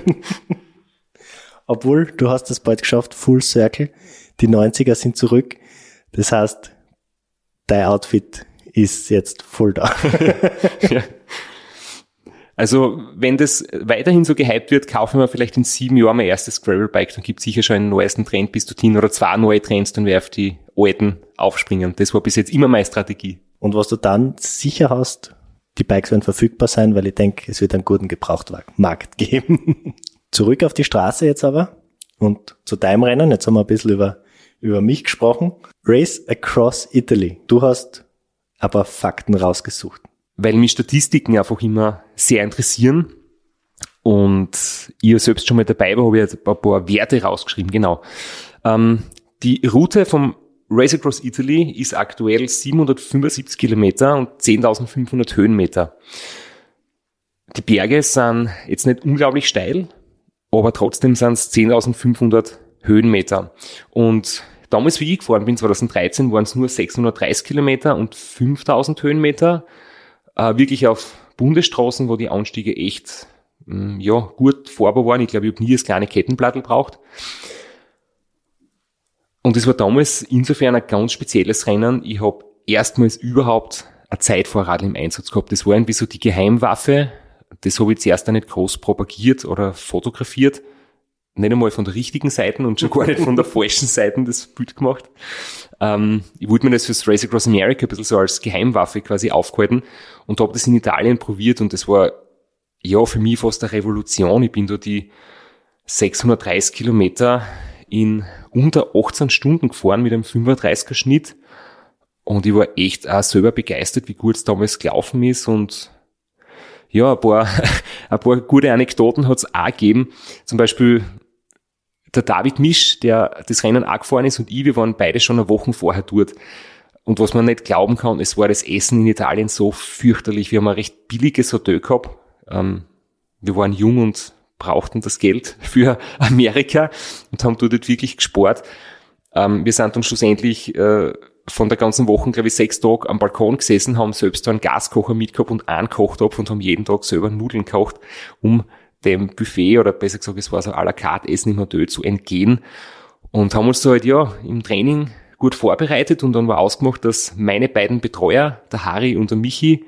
Obwohl, du hast es bald geschafft, Full Circle. Die neunziger sind zurück. Das heißt, dein Outfit ist jetzt voll da. Ja. Also, wenn das weiterhin so gehypt wird, kaufen wir vielleicht in sieben Jahren mein erstes Gravelbike. Dann gibt es sicher schon einen neuesten Trend bis dorthin oder zwei neue Trends, dann werf die alten aufspringen. Das war bis jetzt immer meine Strategie. Und was du dann sicher hast, die Bikes werden verfügbar sein, weil ich denke, es wird einen guten Gebrauchtmarkt geben. Zurück auf die Straße jetzt aber und zu deinem Rennen. Jetzt haben wir ein bisschen über, über mich gesprochen. Race Across Italy. Du hast ein paar Fakten rausgesucht. Weil mich Statistiken einfach immer sehr interessieren und ich selbst schon mal dabei war, habe ich ein paar Werte rausgeschrieben, genau. Ähm, die Route vom Race Across Italy ist aktuell siebenhundertfünfundsiebzig Kilometer und zehntausendfünfhundert Höhenmeter. Die Berge sind jetzt nicht unglaublich steil, aber trotzdem sind es zehntausendfünfhundert Höhenmeter. Und damals, wie ich gefahren bin, zwanzig dreizehn, waren es nur sechshundertdreißig Kilometer und fünftausend Höhenmeter. Äh, wirklich auf Bundesstraßen, wo die Anstiege echt mh, ja gut fahrbar waren. Ich glaube, ich habe nie das kleine Kettenblattl braucht. Und es war damals insofern ein ganz spezielles Rennen. Ich habe erstmals überhaupt ein Zeitfahrradl im Einsatz gehabt. Das war irgendwie so die Geheimwaffe. Das habe ich zuerst auch nicht groß propagiert oder fotografiert. Nicht einmal von der richtigen Seite und schon gar nicht von der falschen Seite das Bild gemacht. Ähm, ich wollte mir das fürs Race Across America ein bisschen so als Geheimwaffe quasi aufgehalten und habe das in Italien probiert und das war ja für mich fast eine Revolution. Ich bin da die sechshundertdreißig Kilometer in unter achtzehn Stunden gefahren mit einem fünfunddreißiger Schnitt und ich war echt auch selber begeistert, wie gut es damals gelaufen ist und ja, ein paar, ein paar gute Anekdoten hat es auch gegeben. Zum Beispiel der David Misch, der das Rennen auch gefahren ist und ich, wir waren beide schon eine Woche vorher dort. Und was man nicht glauben kann, es war das Essen in Italien so fürchterlich. Wir haben ein recht billiges Hotel gehabt. Ähm, wir waren jung und brauchten das Geld für Amerika und haben dort wirklich gespart. Ähm, wir sind dann schlussendlich äh, von der ganzen Woche, glaube ich, sechs Tage am Balkon gesessen, haben selbst einen Gaskocher mitgehabt und einen Kochtopf und haben jeden Tag selber Nudeln gekocht, um dem Buffet oder besser gesagt, es war so à la carte Essen im Hotel zu entgehen und haben uns da halt ja im Training gut vorbereitet und dann war ausgemacht, dass meine beiden Betreuer, der Harry und der Michi,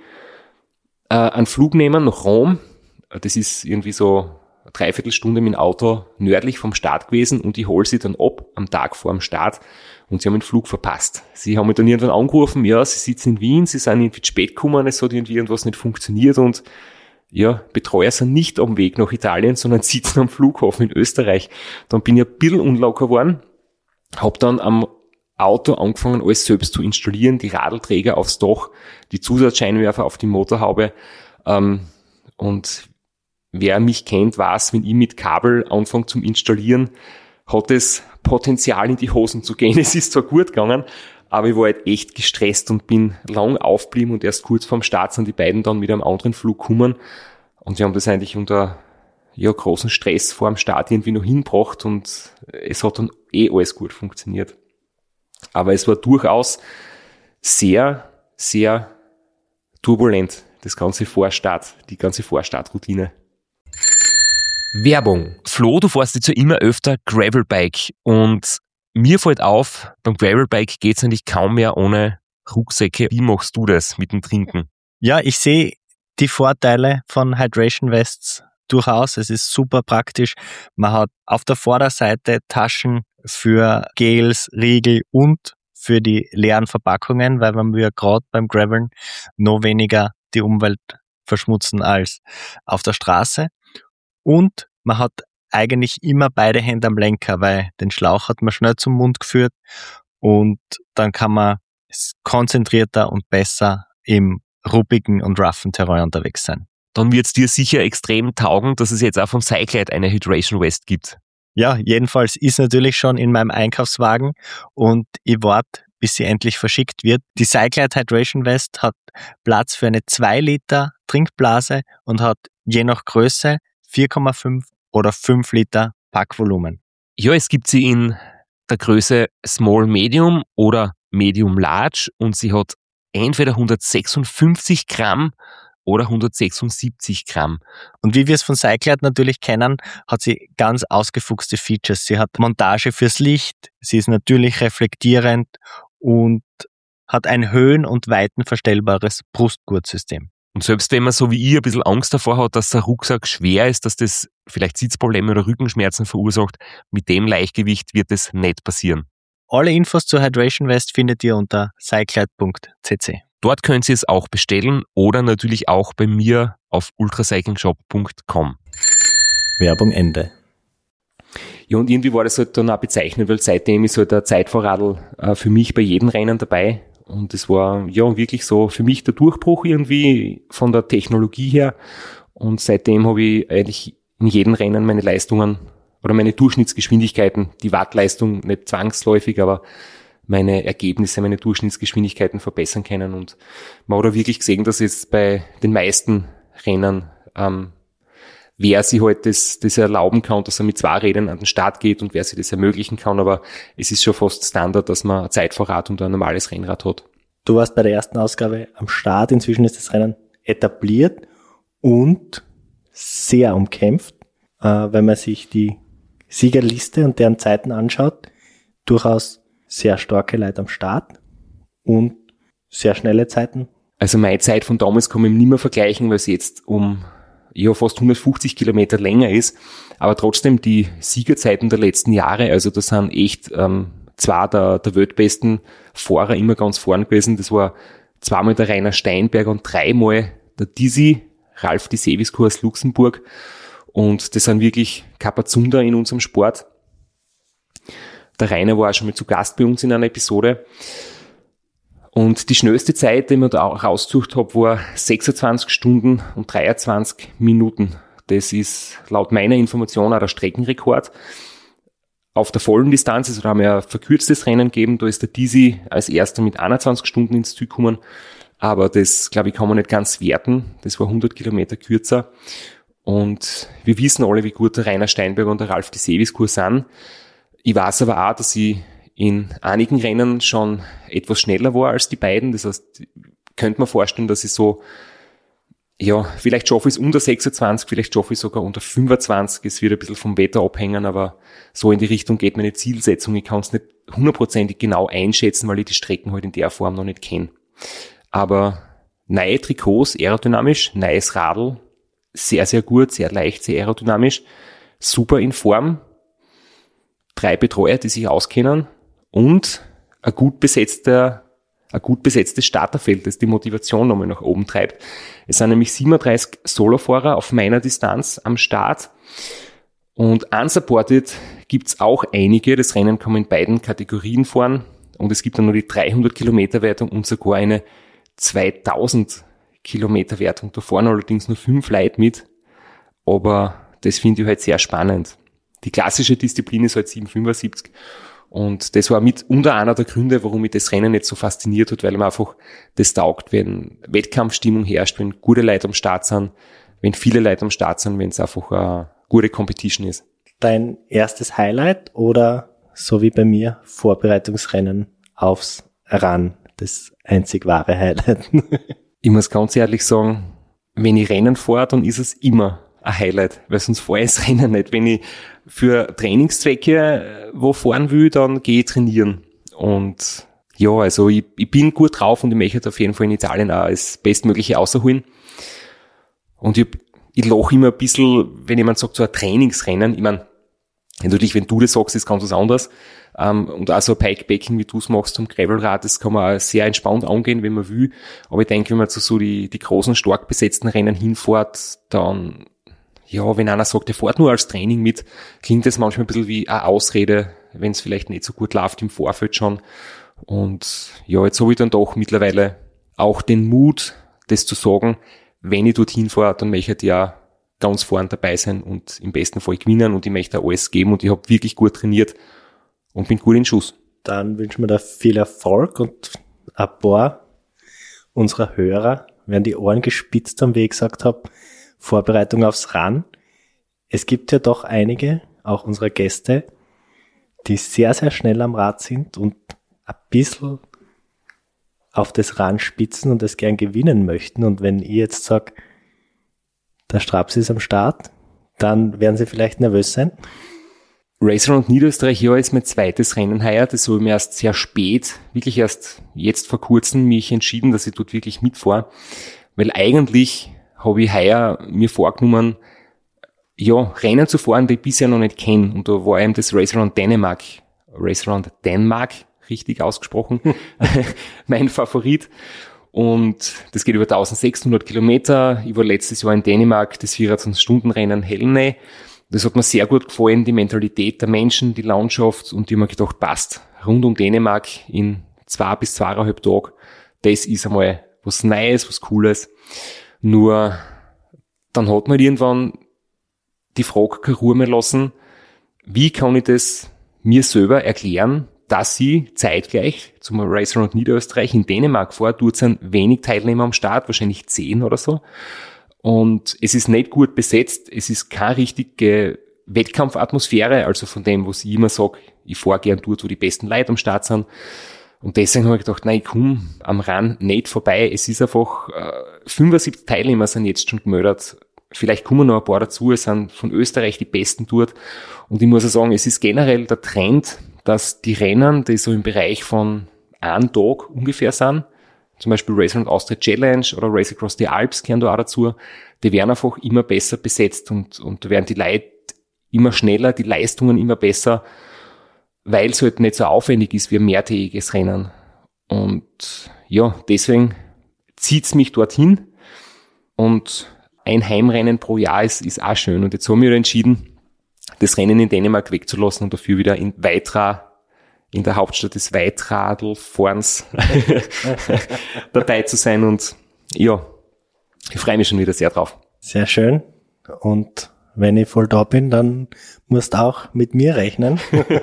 äh, einen Flug nehmen nach Rom. Das ist irgendwie so eine Dreiviertelstunde mit dem Auto nördlich vom Start gewesen und ich hole sie dann ab am Tag vor dem Start und sie haben den Flug verpasst. Sie haben mich dann irgendwann angerufen, ja, sie sitzen in Wien, sie sind irgendwie spät gekommen, es hat irgendwie irgendwas nicht funktioniert und ja, Betreuer sind nicht am Weg nach Italien, sondern sitzen am Flughafen in Österreich. Dann bin ich ein bisschen unlocker geworden, habe dann am Auto angefangen, alles selbst zu installieren, die Radlträger aufs Dach, die Zusatzscheinwerfer auf die Motorhaube. Ähm, und wer mich kennt, weiß, wenn ich mit Kabel anfange zum Installieren, hat es Potenzial in die Hosen zu gehen. Es ist zwar gut gegangen, aber ich war halt echt gestresst und bin lang aufgeblieben und erst kurz vorm Start sind die beiden dann mit einem anderen Flug gekommen und sie haben das eigentlich unter ja, großen Stress vor dem Start irgendwie noch hingebracht und es hat dann eh alles gut funktioniert. Aber es war durchaus sehr, sehr turbulent, das ganze Vorstart, die ganze Vorstartroutine. Werbung. Flo, du fährst jetzt ja immer öfter Gravelbike und mir fällt auf, beim Gravelbike geht's eigentlich kaum mehr ohne Rucksäcke. Wie machst du das mit dem Trinken? Ja, ich sehe die Vorteile von Hydration Vests durchaus. Es ist super praktisch. Man hat auf der Vorderseite Taschen für Gels, Riegel und für die leeren Verpackungen, weil wir gerade beim Graveln noch weniger die Umwelt verschmutzen als auf der Straße. Und man hat eigentlich immer beide Hände am Lenker, weil den Schlauch hat man schnell zum Mund geführt und dann kann man konzentrierter und besser im ruppigen und roughen Terrain unterwegs sein. Dann wird es dir sicher extrem taugen, dass es jetzt auch vom Cyclide eine Hydration Vest gibt. Ja, jedenfalls ist natürlich schon in meinem Einkaufswagen und ich warte, bis sie endlich verschickt wird. Die Cyclide Hydration Vest hat Platz für eine zwei Liter Trinkblase und hat je nach Größe vier Komma fünf oder fünf Liter Packvolumen. Ja, es gibt sie in der Größe Small Medium oder Medium Large und sie hat entweder hundertsechsundfünfzig Gramm oder hundertsechsundsiebzig Gramm. Und wie wir es von Cyclide natürlich kennen, hat sie ganz ausgefuchste Features. Sie hat Montage fürs Licht, sie ist natürlich reflektierend und hat ein höhen- und weitenverstellbares Brustgurtsystem. Und selbst wenn man so wie ich ein bisschen Angst davor hat, dass der Rucksack schwer ist, dass das vielleicht Sitzprobleme oder Rückenschmerzen verursacht, mit dem Leichtgewicht wird es nicht passieren. Alle Infos zur Hydration Vest findet ihr unter cyclide punkt c c. Dort könnt ihr es auch bestellen oder natürlich auch bei mir auf ultracyclingshop punkt com. Werbung Ende. Ja, und irgendwie war das halt dann auch bezeichnend, weil seitdem ist halt der Zeitfahrradl äh, für mich bei jedem Rennen dabei. Und es war ja wirklich so für mich der Durchbruch irgendwie von der Technologie her. Und seitdem habe ich eigentlich in jedem Rennen meine Leistungen oder meine Durchschnittsgeschwindigkeiten, die Wattleistung nicht zwangsläufig, aber meine Ergebnisse, meine Durchschnittsgeschwindigkeiten verbessern können. Und man hat auch wirklich gesehen, dass jetzt bei den meisten Rennen, ähm, wer sich halt das, das erlauben kann, dass er mit zwei Rädern an den Start geht und wer sich das ermöglichen kann. Aber es ist schon fast Standard, dass man ein Zeitfahrrad und ein normales Rennrad hat. Du warst bei der ersten Ausgabe am Start. Inzwischen ist das Rennen etabliert und sehr umkämpft. Äh, wenn man sich die Siegerliste und deren Zeiten anschaut, durchaus sehr starke Leute am Start und sehr schnelle Zeiten. Also meine Zeit von damals kann man nicht mehr vergleichen, weil es jetzt um ja fast hundertfünfzig Kilometer länger ist. Aber trotzdem die Siegerzeiten der letzten Jahre, also das sind echt ähm, zwei der, der weltbesten Fahrer immer ganz vorn gewesen. Das war zweimal der Rainer Steinberger und dreimal der Dizzy, Ralf Di Sevisco aus Luxemburg. Und das sind wirklich Kapazunder in unserem Sport. Der Rainer war auch schon mal zu Gast bei uns in einer Episode. Und die schnellste Zeit, die ich mir da auch rausgesucht habe, war sechsundzwanzig Stunden und dreiundzwanzig Minuten. Das ist laut meiner Information auch der Streckenrekord. Auf der vollen Distanz, also da haben wir ein verkürztes Rennen gegeben, da ist der Dizzy als erster mit einundzwanzig Stunden ins Ziel gekommen. Aber das, glaube ich, kann man nicht ganz werten. Das war hundert Kilometer kürzer. Und wir wissen alle, wie gut der Rainer Steinberger und der Ralf Di Sevisco sind. Ich weiß aber auch, dass ich in einigen Rennen schon etwas schneller war als die beiden. Das heißt, könnte man vorstellen, dass ich so, ja, vielleicht schaffe ich es unter sechsundzwanzig, vielleicht schaffe ich es sogar unter fünfundzwanzig. Es wird ein bisschen vom Wetter abhängen, aber so in die Richtung geht meine Zielsetzung. Ich kann es nicht hundertprozentig genau einschätzen, weil ich die Strecken halt in der Form noch nicht kenne. Aber neue Trikots, aerodynamisch, neues Radl, sehr, sehr gut, sehr leicht, sehr aerodynamisch, super in Form. Drei Betreuer, die sich auskennen und ein gut besetzter, ein gut besetztes Starterfeld, das die Motivation nochmal nach oben treibt. Es sind nämlich siebenunddreißig Solofahrer auf meiner Distanz am Start und unsupported gibt's auch einige. Das Rennen kann man in beiden Kategorien fahren und es gibt dann nur die dreihundert Kilometer Wertung und sogar eine zweitausend Kilometer Wertung. Da fahren allerdings nur fünf Leute mit, aber das finde ich halt sehr spannend. Die klassische Disziplin ist halt siebenhundertfünfundsiebzig und das war mit unter einer der Gründe, warum mich das Rennen nicht so fasziniert hat, weil man einfach das taugt, wenn Wettkampfstimmung herrscht, wenn gute Leute am Start sind, wenn viele Leute am Start sind, wenn es einfach eine gute Competition ist. Dein erstes Highlight oder so wie bei mir Vorbereitungsrennen aufs Run, das einzig wahre Highlight? Ich muss ganz ehrlich sagen, wenn ich Rennen fahre, dann ist es immer ein Highlight, weil sonst fahre ich das Rennen nicht. Wenn ich für Trainingszwecke wo fahren will, dann gehe ich trainieren. Und ja, also ich, ich bin gut drauf und ich möchte auf jeden Fall in Italien auch das Bestmögliche rausholen. Und ich, ich lache immer ein bisschen, wenn jemand sagt, so ein Trainingsrennen. Ich meine, natürlich, wenn du das sagst, ist ganz was anderes. Um, und auch so Bikepacking, wie du es machst zum Gravelrad, das kann man auch sehr entspannt angehen, wenn man will. Aber ich denke, wenn man zu so die, die großen, stark besetzten Rennen hinfährt, dann, ja, wenn einer sagt, der fährt nur als Training mit, klingt das manchmal ein bisschen wie eine Ausrede, wenn es vielleicht nicht so gut läuft im Vorfeld schon. Und ja, jetzt habe ich dann doch mittlerweile auch den Mut, das zu sagen, wenn ich dorthin fahre, dann möchte ich ja ganz vorne dabei sein und im besten Fall gewinnen und ich möchte alles geben und ich habe wirklich gut trainiert und bin gut in Schuss. Dann wünschen wir dir viel Erfolg und ein paar unserer Hörer werden die Ohren gespitzt haben, wie ich gesagt habe, Vorbereitung aufs Run. Es gibt ja doch einige, auch unsere Gäste, die sehr, sehr schnell am Rad sind und ein bisschen auf das Run spitzen und das gern gewinnen möchten. Und wenn ich jetzt sage, der Straps ist am Start, dann werden sie vielleicht nervös sein. Race Around Niederösterreich, ja, ist mein zweites Rennen heuer. Das habe ich mir erst sehr spät, wirklich erst jetzt vor kurzem mich entschieden, dass ich dort wirklich mitfahre. Weil eigentlich habe ich heuer mir vorgenommen, ja, Rennen zu fahren, die ich bisher noch nicht kenne. Und da war eben das Race Around Dänemark, Race Around Denmark, richtig ausgesprochen, mein Favorit. Und das geht über eintausendsechshundert Kilometer. Ich war letztes Jahr in Dänemark, das vierundzwanzig-Stunden-Rennen Helne. Das hat mir sehr gut gefallen, die Mentalität der Menschen, die Landschaft. Und ich habe mir gedacht, passt, rund um Dänemark in zwei bis zweieinhalb Tagen, das ist einmal was Neues, was Cooles. Nur dann hat man irgendwann die Frage keine Ruhe mehr lassen, wie kann ich das mir selber erklären, dass ich zeitgleich zum Race Around Niederösterreich in Dänemark fahre. Dort sind wenig Teilnehmer am Start, wahrscheinlich zehn oder so. Und es ist nicht gut besetzt, es ist keine richtige Wettkampfatmosphäre, also von dem, was ich immer sage, ich fahre gern dort, wo die besten Leute am Start sind. Und deswegen habe ich gedacht, nein, ich komme am Run nicht vorbei. Es ist einfach, äh, fünfundsiebzig Teilnehmer sind jetzt schon gemeldet. Vielleicht kommen noch ein paar dazu, es sind von Österreich die Besten dort. Und ich muss auch sagen, es ist generell der Trend, dass die Rennen, die so im Bereich von einem Tag ungefähr sind, zum Beispiel Race Around Austria Challenge oder Race Across the Alps gehören da auch dazu, die werden einfach immer besser besetzt und, und da werden die Leute immer schneller, die Leistungen immer besser, weil es halt nicht so aufwendig ist wie ein mehrtägiges Rennen. Und ja, deswegen zieht's mich dorthin und ein Heimrennen pro Jahr ist, ist auch schön. Und jetzt haben wir entschieden, das Rennen in Dänemark wegzulassen und dafür wieder in Weitra, in der Hauptstadt des Weitradlfahrens dabei zu sein. Und ja, ich freue mich schon wieder sehr drauf. Sehr schön. Und wenn ich voll da bin, dann musst du auch mit mir rechnen.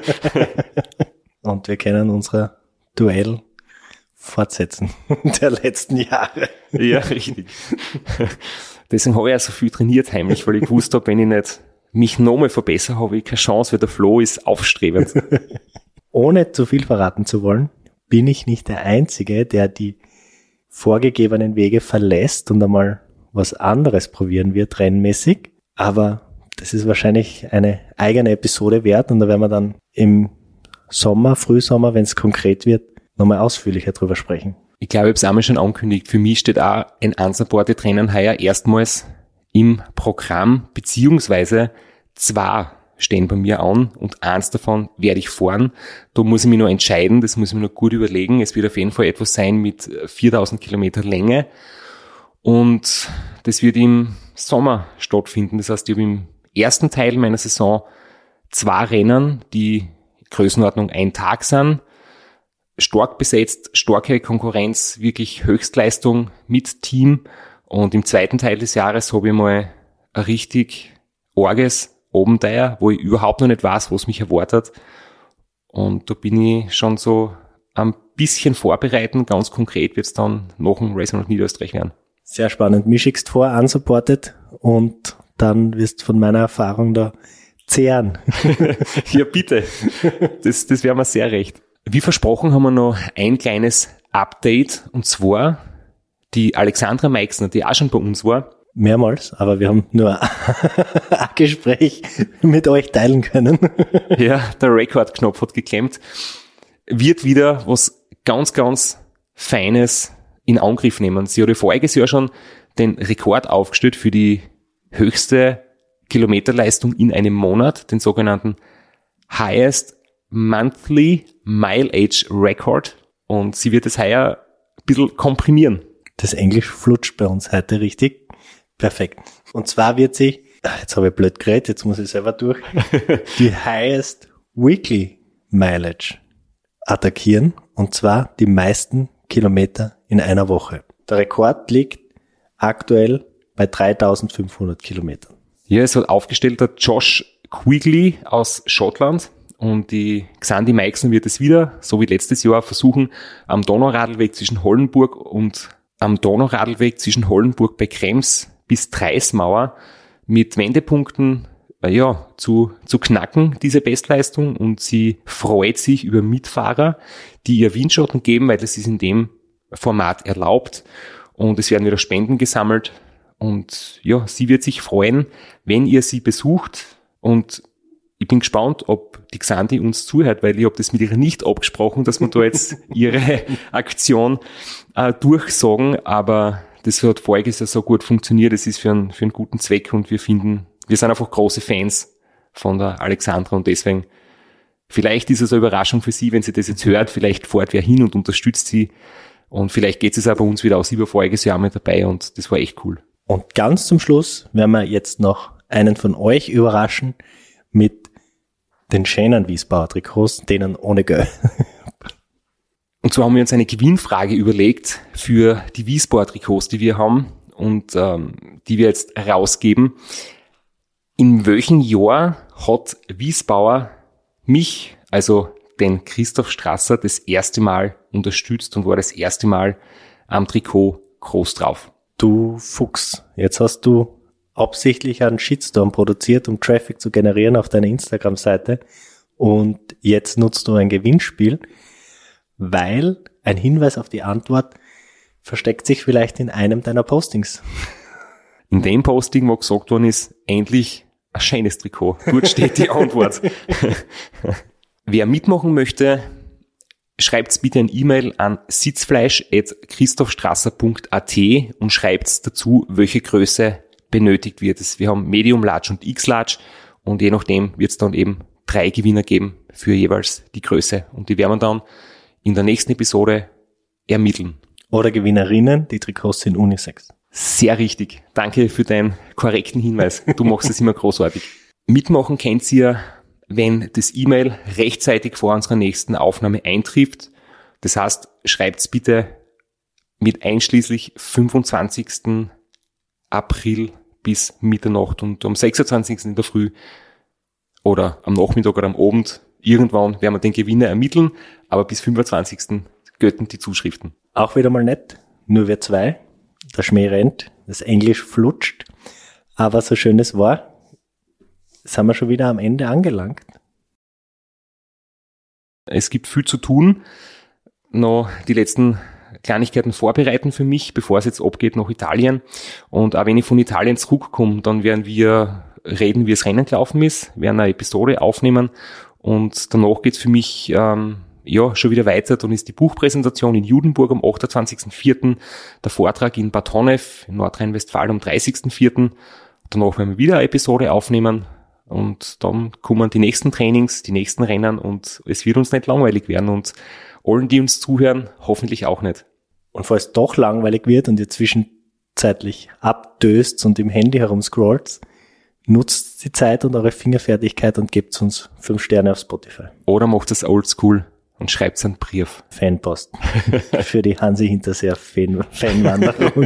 Und wir können unser Duell fortsetzen der letzten Jahre. Ja, richtig. Deswegen habe ich auch so viel trainiert heimlich, weil ich gewusst habe, wenn ich nicht mich nochmal verbessere, habe ich keine Chance, weil der Flo ist aufstrebend. Ohne zu viel verraten zu wollen, bin ich nicht der Einzige, der die vorgegebenen Wege verlässt und einmal was anderes probieren wird, rennmäßig. Aber das ist wahrscheinlich eine eigene Episode wert und da werden wir dann im Sommer, Frühsommer, wenn es konkret wird, nochmal ausführlicher drüber sprechen. Ich glaube, ich habe es einmal schon angekündigt. Für mich steht auch ein unsupported Rennen heuer erstmals im Programm, beziehungsweise zwei stehen bei mir an und eins davon werde ich fahren. Da muss ich mich noch entscheiden, das muss ich mir noch gut überlegen. Es wird auf jeden Fall etwas sein mit viertausend Kilometer Länge und das wird im Sommer stattfinden. Das heißt, ich habe im ersten Teil meiner Saison zwei Rennen, die Größenordnung ein Tag sind, stark besetzt, starke Konkurrenz, wirklich Höchstleistung mit Team. Und im zweiten Teil des Jahres habe ich mal ein richtig arges Abenteuer, wo ich überhaupt noch nicht weiß, was mich erwartet. Und da bin ich schon so ein bisschen vorbereiten. Ganz konkret wird es dann nach dem Race Around Niederösterreich werden. Sehr spannend. Mich schickst vor, unsupported und dann wirst du von meiner Erfahrung da zehren. Ja, bitte. Das, das wäre mir sehr recht. Wie versprochen haben wir noch ein kleines Update und zwar die Alexandra Meixner, die auch schon bei uns war. Mehrmals, aber wir haben nur ein Gespräch mit euch teilen können. Ja, der Rekordknopf hat geklemmt. Wird wieder was ganz, ganz Feines in Angriff nehmen. Sie hat ja voriges Jahr schon den Rekord aufgestellt für die höchste Kilometerleistung in einem Monat, den sogenannten Highest Monthly Mileage Record. Und sie wird es heuer ein bisschen komprimieren. Das Englisch flutscht bei uns heute richtig. Perfekt. Und zwar wird sie, jetzt habe ich blöd geredet, jetzt muss ich selber durch, die Highest Weekly Mileage attackieren. Und zwar die meisten Kilometer in einer Woche. Der Rekord liegt aktuell bei dreitausendfünfhundert Kilometern. Ja, es hat aufgestellt der Josh Quigley aus Schottland und die Xandi Meixen wird es wieder, so wie letztes Jahr, versuchen, am Donauradlweg zwischen Hollenburg und am Donauradlweg zwischen Hollenburg bei Krems bis Treismauer mit Wendepunkten äh, ja, zu, zu knacken, diese Bestleistung, und sie freut sich über Mitfahrer, die ihr Windschatten geben, weil das ist in dem Format erlaubt, und es werden wieder Spenden gesammelt, und ja, sie wird sich freuen, wenn ihr sie besucht, und ich bin gespannt, ob die Xandi uns zuhört, weil ich habe das mit ihr nicht abgesprochen, dass wir da jetzt ihre Aktion äh, durchsagen, aber das hat voriges Jahr so gut funktioniert, es ist für einen, für einen guten Zweck, und wir finden, wir sind einfach große Fans von der Alexandra, und deswegen, vielleicht ist es eine Überraschung für sie, wenn sie das jetzt hört, vielleicht fährt wer hin und unterstützt sie, und vielleicht geht es auch bei uns wieder aus, ich war voriges Jahr mit dabei, und das war echt cool. Und ganz zum Schluss werden wir jetzt noch einen von euch überraschen mit den schönen Wiesbauer Trikots, denen ohne Geld. Und zwar haben wir uns eine Gewinnfrage überlegt für die Wiesbauer Trikots, die wir haben und ähm, die wir jetzt rausgeben. In welchem Jahr hat Wiesbauer mich, also den Christoph Strasser, das erste Mal unterstützt und war das erste Mal am Trikot groß drauf? Du Fuchs, jetzt hast du absichtlich einen Shitstorm produziert, um Traffic zu generieren auf deiner Instagram-Seite, und jetzt nutzt du ein Gewinnspiel, weil ein Hinweis auf die Antwort versteckt sich vielleicht in einem deiner Postings. In dem Posting, wo gesagt worden ist, endlich ein schönes Trikot. Gut steht die Antwort. Wer mitmachen möchte, schreibt bitte ein E-Mail an sitzfleisch at christophstrasser punkt a t und schreibt dazu, welche Größe benötigt wird. Wir haben Medium, Large und X-Large, und je nachdem wird es dann eben drei Gewinner geben für jeweils die Größe, und die werden wir dann in der nächsten Episode ermitteln. Oder Gewinnerinnen, die Trikots sind Unisex. Sehr richtig. Danke für deinen korrekten Hinweis. Du machst es immer großartig. Mitmachen könnt ihr, wenn das E-Mail rechtzeitig vor unserer nächsten Aufnahme eintrifft. Das heißt, schreibt's bitte mit einschließlich fünfundzwanzigsten April bis Mitternacht, und am sechsundzwanzigsten in der Früh oder am Nachmittag oder am Abend irgendwann werden wir den Gewinner ermitteln, aber bis fünfundzwanzigsten gelten die Zuschriften. Auch wieder mal nett, nur wir zwei. Der Schmäh rennt, das Englisch flutscht, aber so schön es war, sind wir schon wieder am Ende angelangt. Es gibt viel zu tun, noch die letzten Kleinigkeiten vorbereiten für mich, bevor es jetzt abgeht nach Italien, und auch wenn ich von Italien zurückkomme, dann werden wir reden, wie das Rennen gelaufen ist, werden eine Episode aufnehmen, und danach geht's für mich ähm, ja schon wieder weiter. Dann ist die Buchpräsentation in Judenburg am achtundzwanzigsten vierten, der Vortrag in Bad Honnef in Nordrhein-Westfalen am dreißigsten vierten Danach werden wir wieder eine Episode aufnehmen, und dann kommen die nächsten Trainings, die nächsten Rennen, und es wird uns nicht langweilig werden, und allen, die uns zuhören, hoffentlich auch nicht. Und falls es doch langweilig wird und ihr zwischenzeitlich abdöst und im Handy herumscrollt, nutzt die Zeit und eure Fingerfertigkeit und gebt uns fünf Sterne auf Spotify. Oder macht es oldschool und schreibt einen Brief. Fanpost. Für die Hansi Hinterseer Fan- Fanwanderung.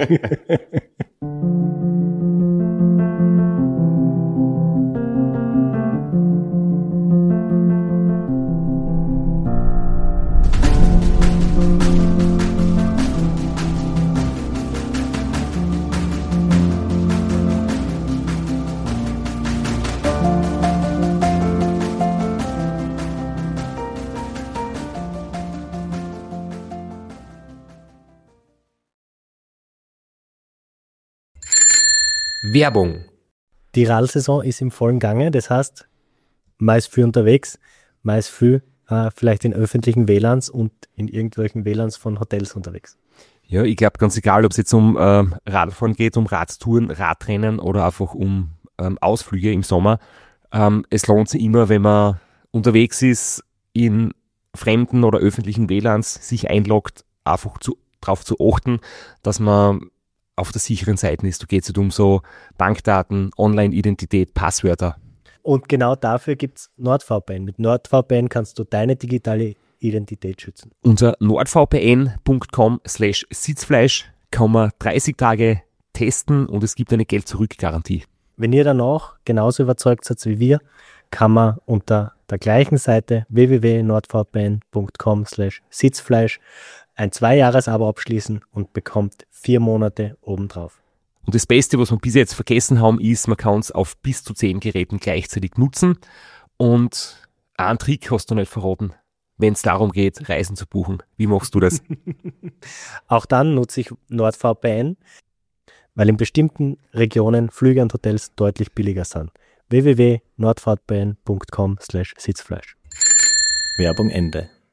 Werbung. Die Radlsaison ist im vollen Gange, das heißt, man ist viel unterwegs, man ist viel äh, vielleicht in öffentlichen W L A Ns und in irgendwelchen W L A Ns von Hotels unterwegs. Ja, ich glaube, ganz egal, ob es jetzt um äh, Radfahren geht, um Radtouren, Radrennen oder einfach um ähm, Ausflüge im Sommer, ähm, es lohnt sich immer, wenn man unterwegs ist, in fremden oder öffentlichen W L A Ns sich einloggt, einfach zu, darauf zu achten, dass man auf der sicheren Seite ist. Da geht es nicht um so Bankdaten, Online-Identität, Passwörter. Und genau dafür gibt es NordVPN. Mit NordVPN kannst du deine digitale Identität schützen. Unter nordvpn punkt com slash sitzfleisch kann man dreißig Tage testen und es gibt eine Geld-Zurück-Garantie. Wenn ihr danach genauso überzeugt seid wie wir, kann man unter der gleichen Seite w w w punkt nordvpn punkt com slash sitzfleisch ein Zwei-Jahres-Abo abschließen und bekommt vier Monate obendrauf. Und das Beste, was wir bis jetzt vergessen haben, ist, man kann es auf bis zu zehn Geräten gleichzeitig nutzen. Und einen Trick hast du nicht verraten, wenn es darum geht, Reisen zu buchen. Wie machst du das? Auch dann nutze ich NordVPN, weil in bestimmten Regionen Flüge und Hotels deutlich billiger sind. w w w punkt nordvpn punkt com slash sitzfleisch. Werbung Ende.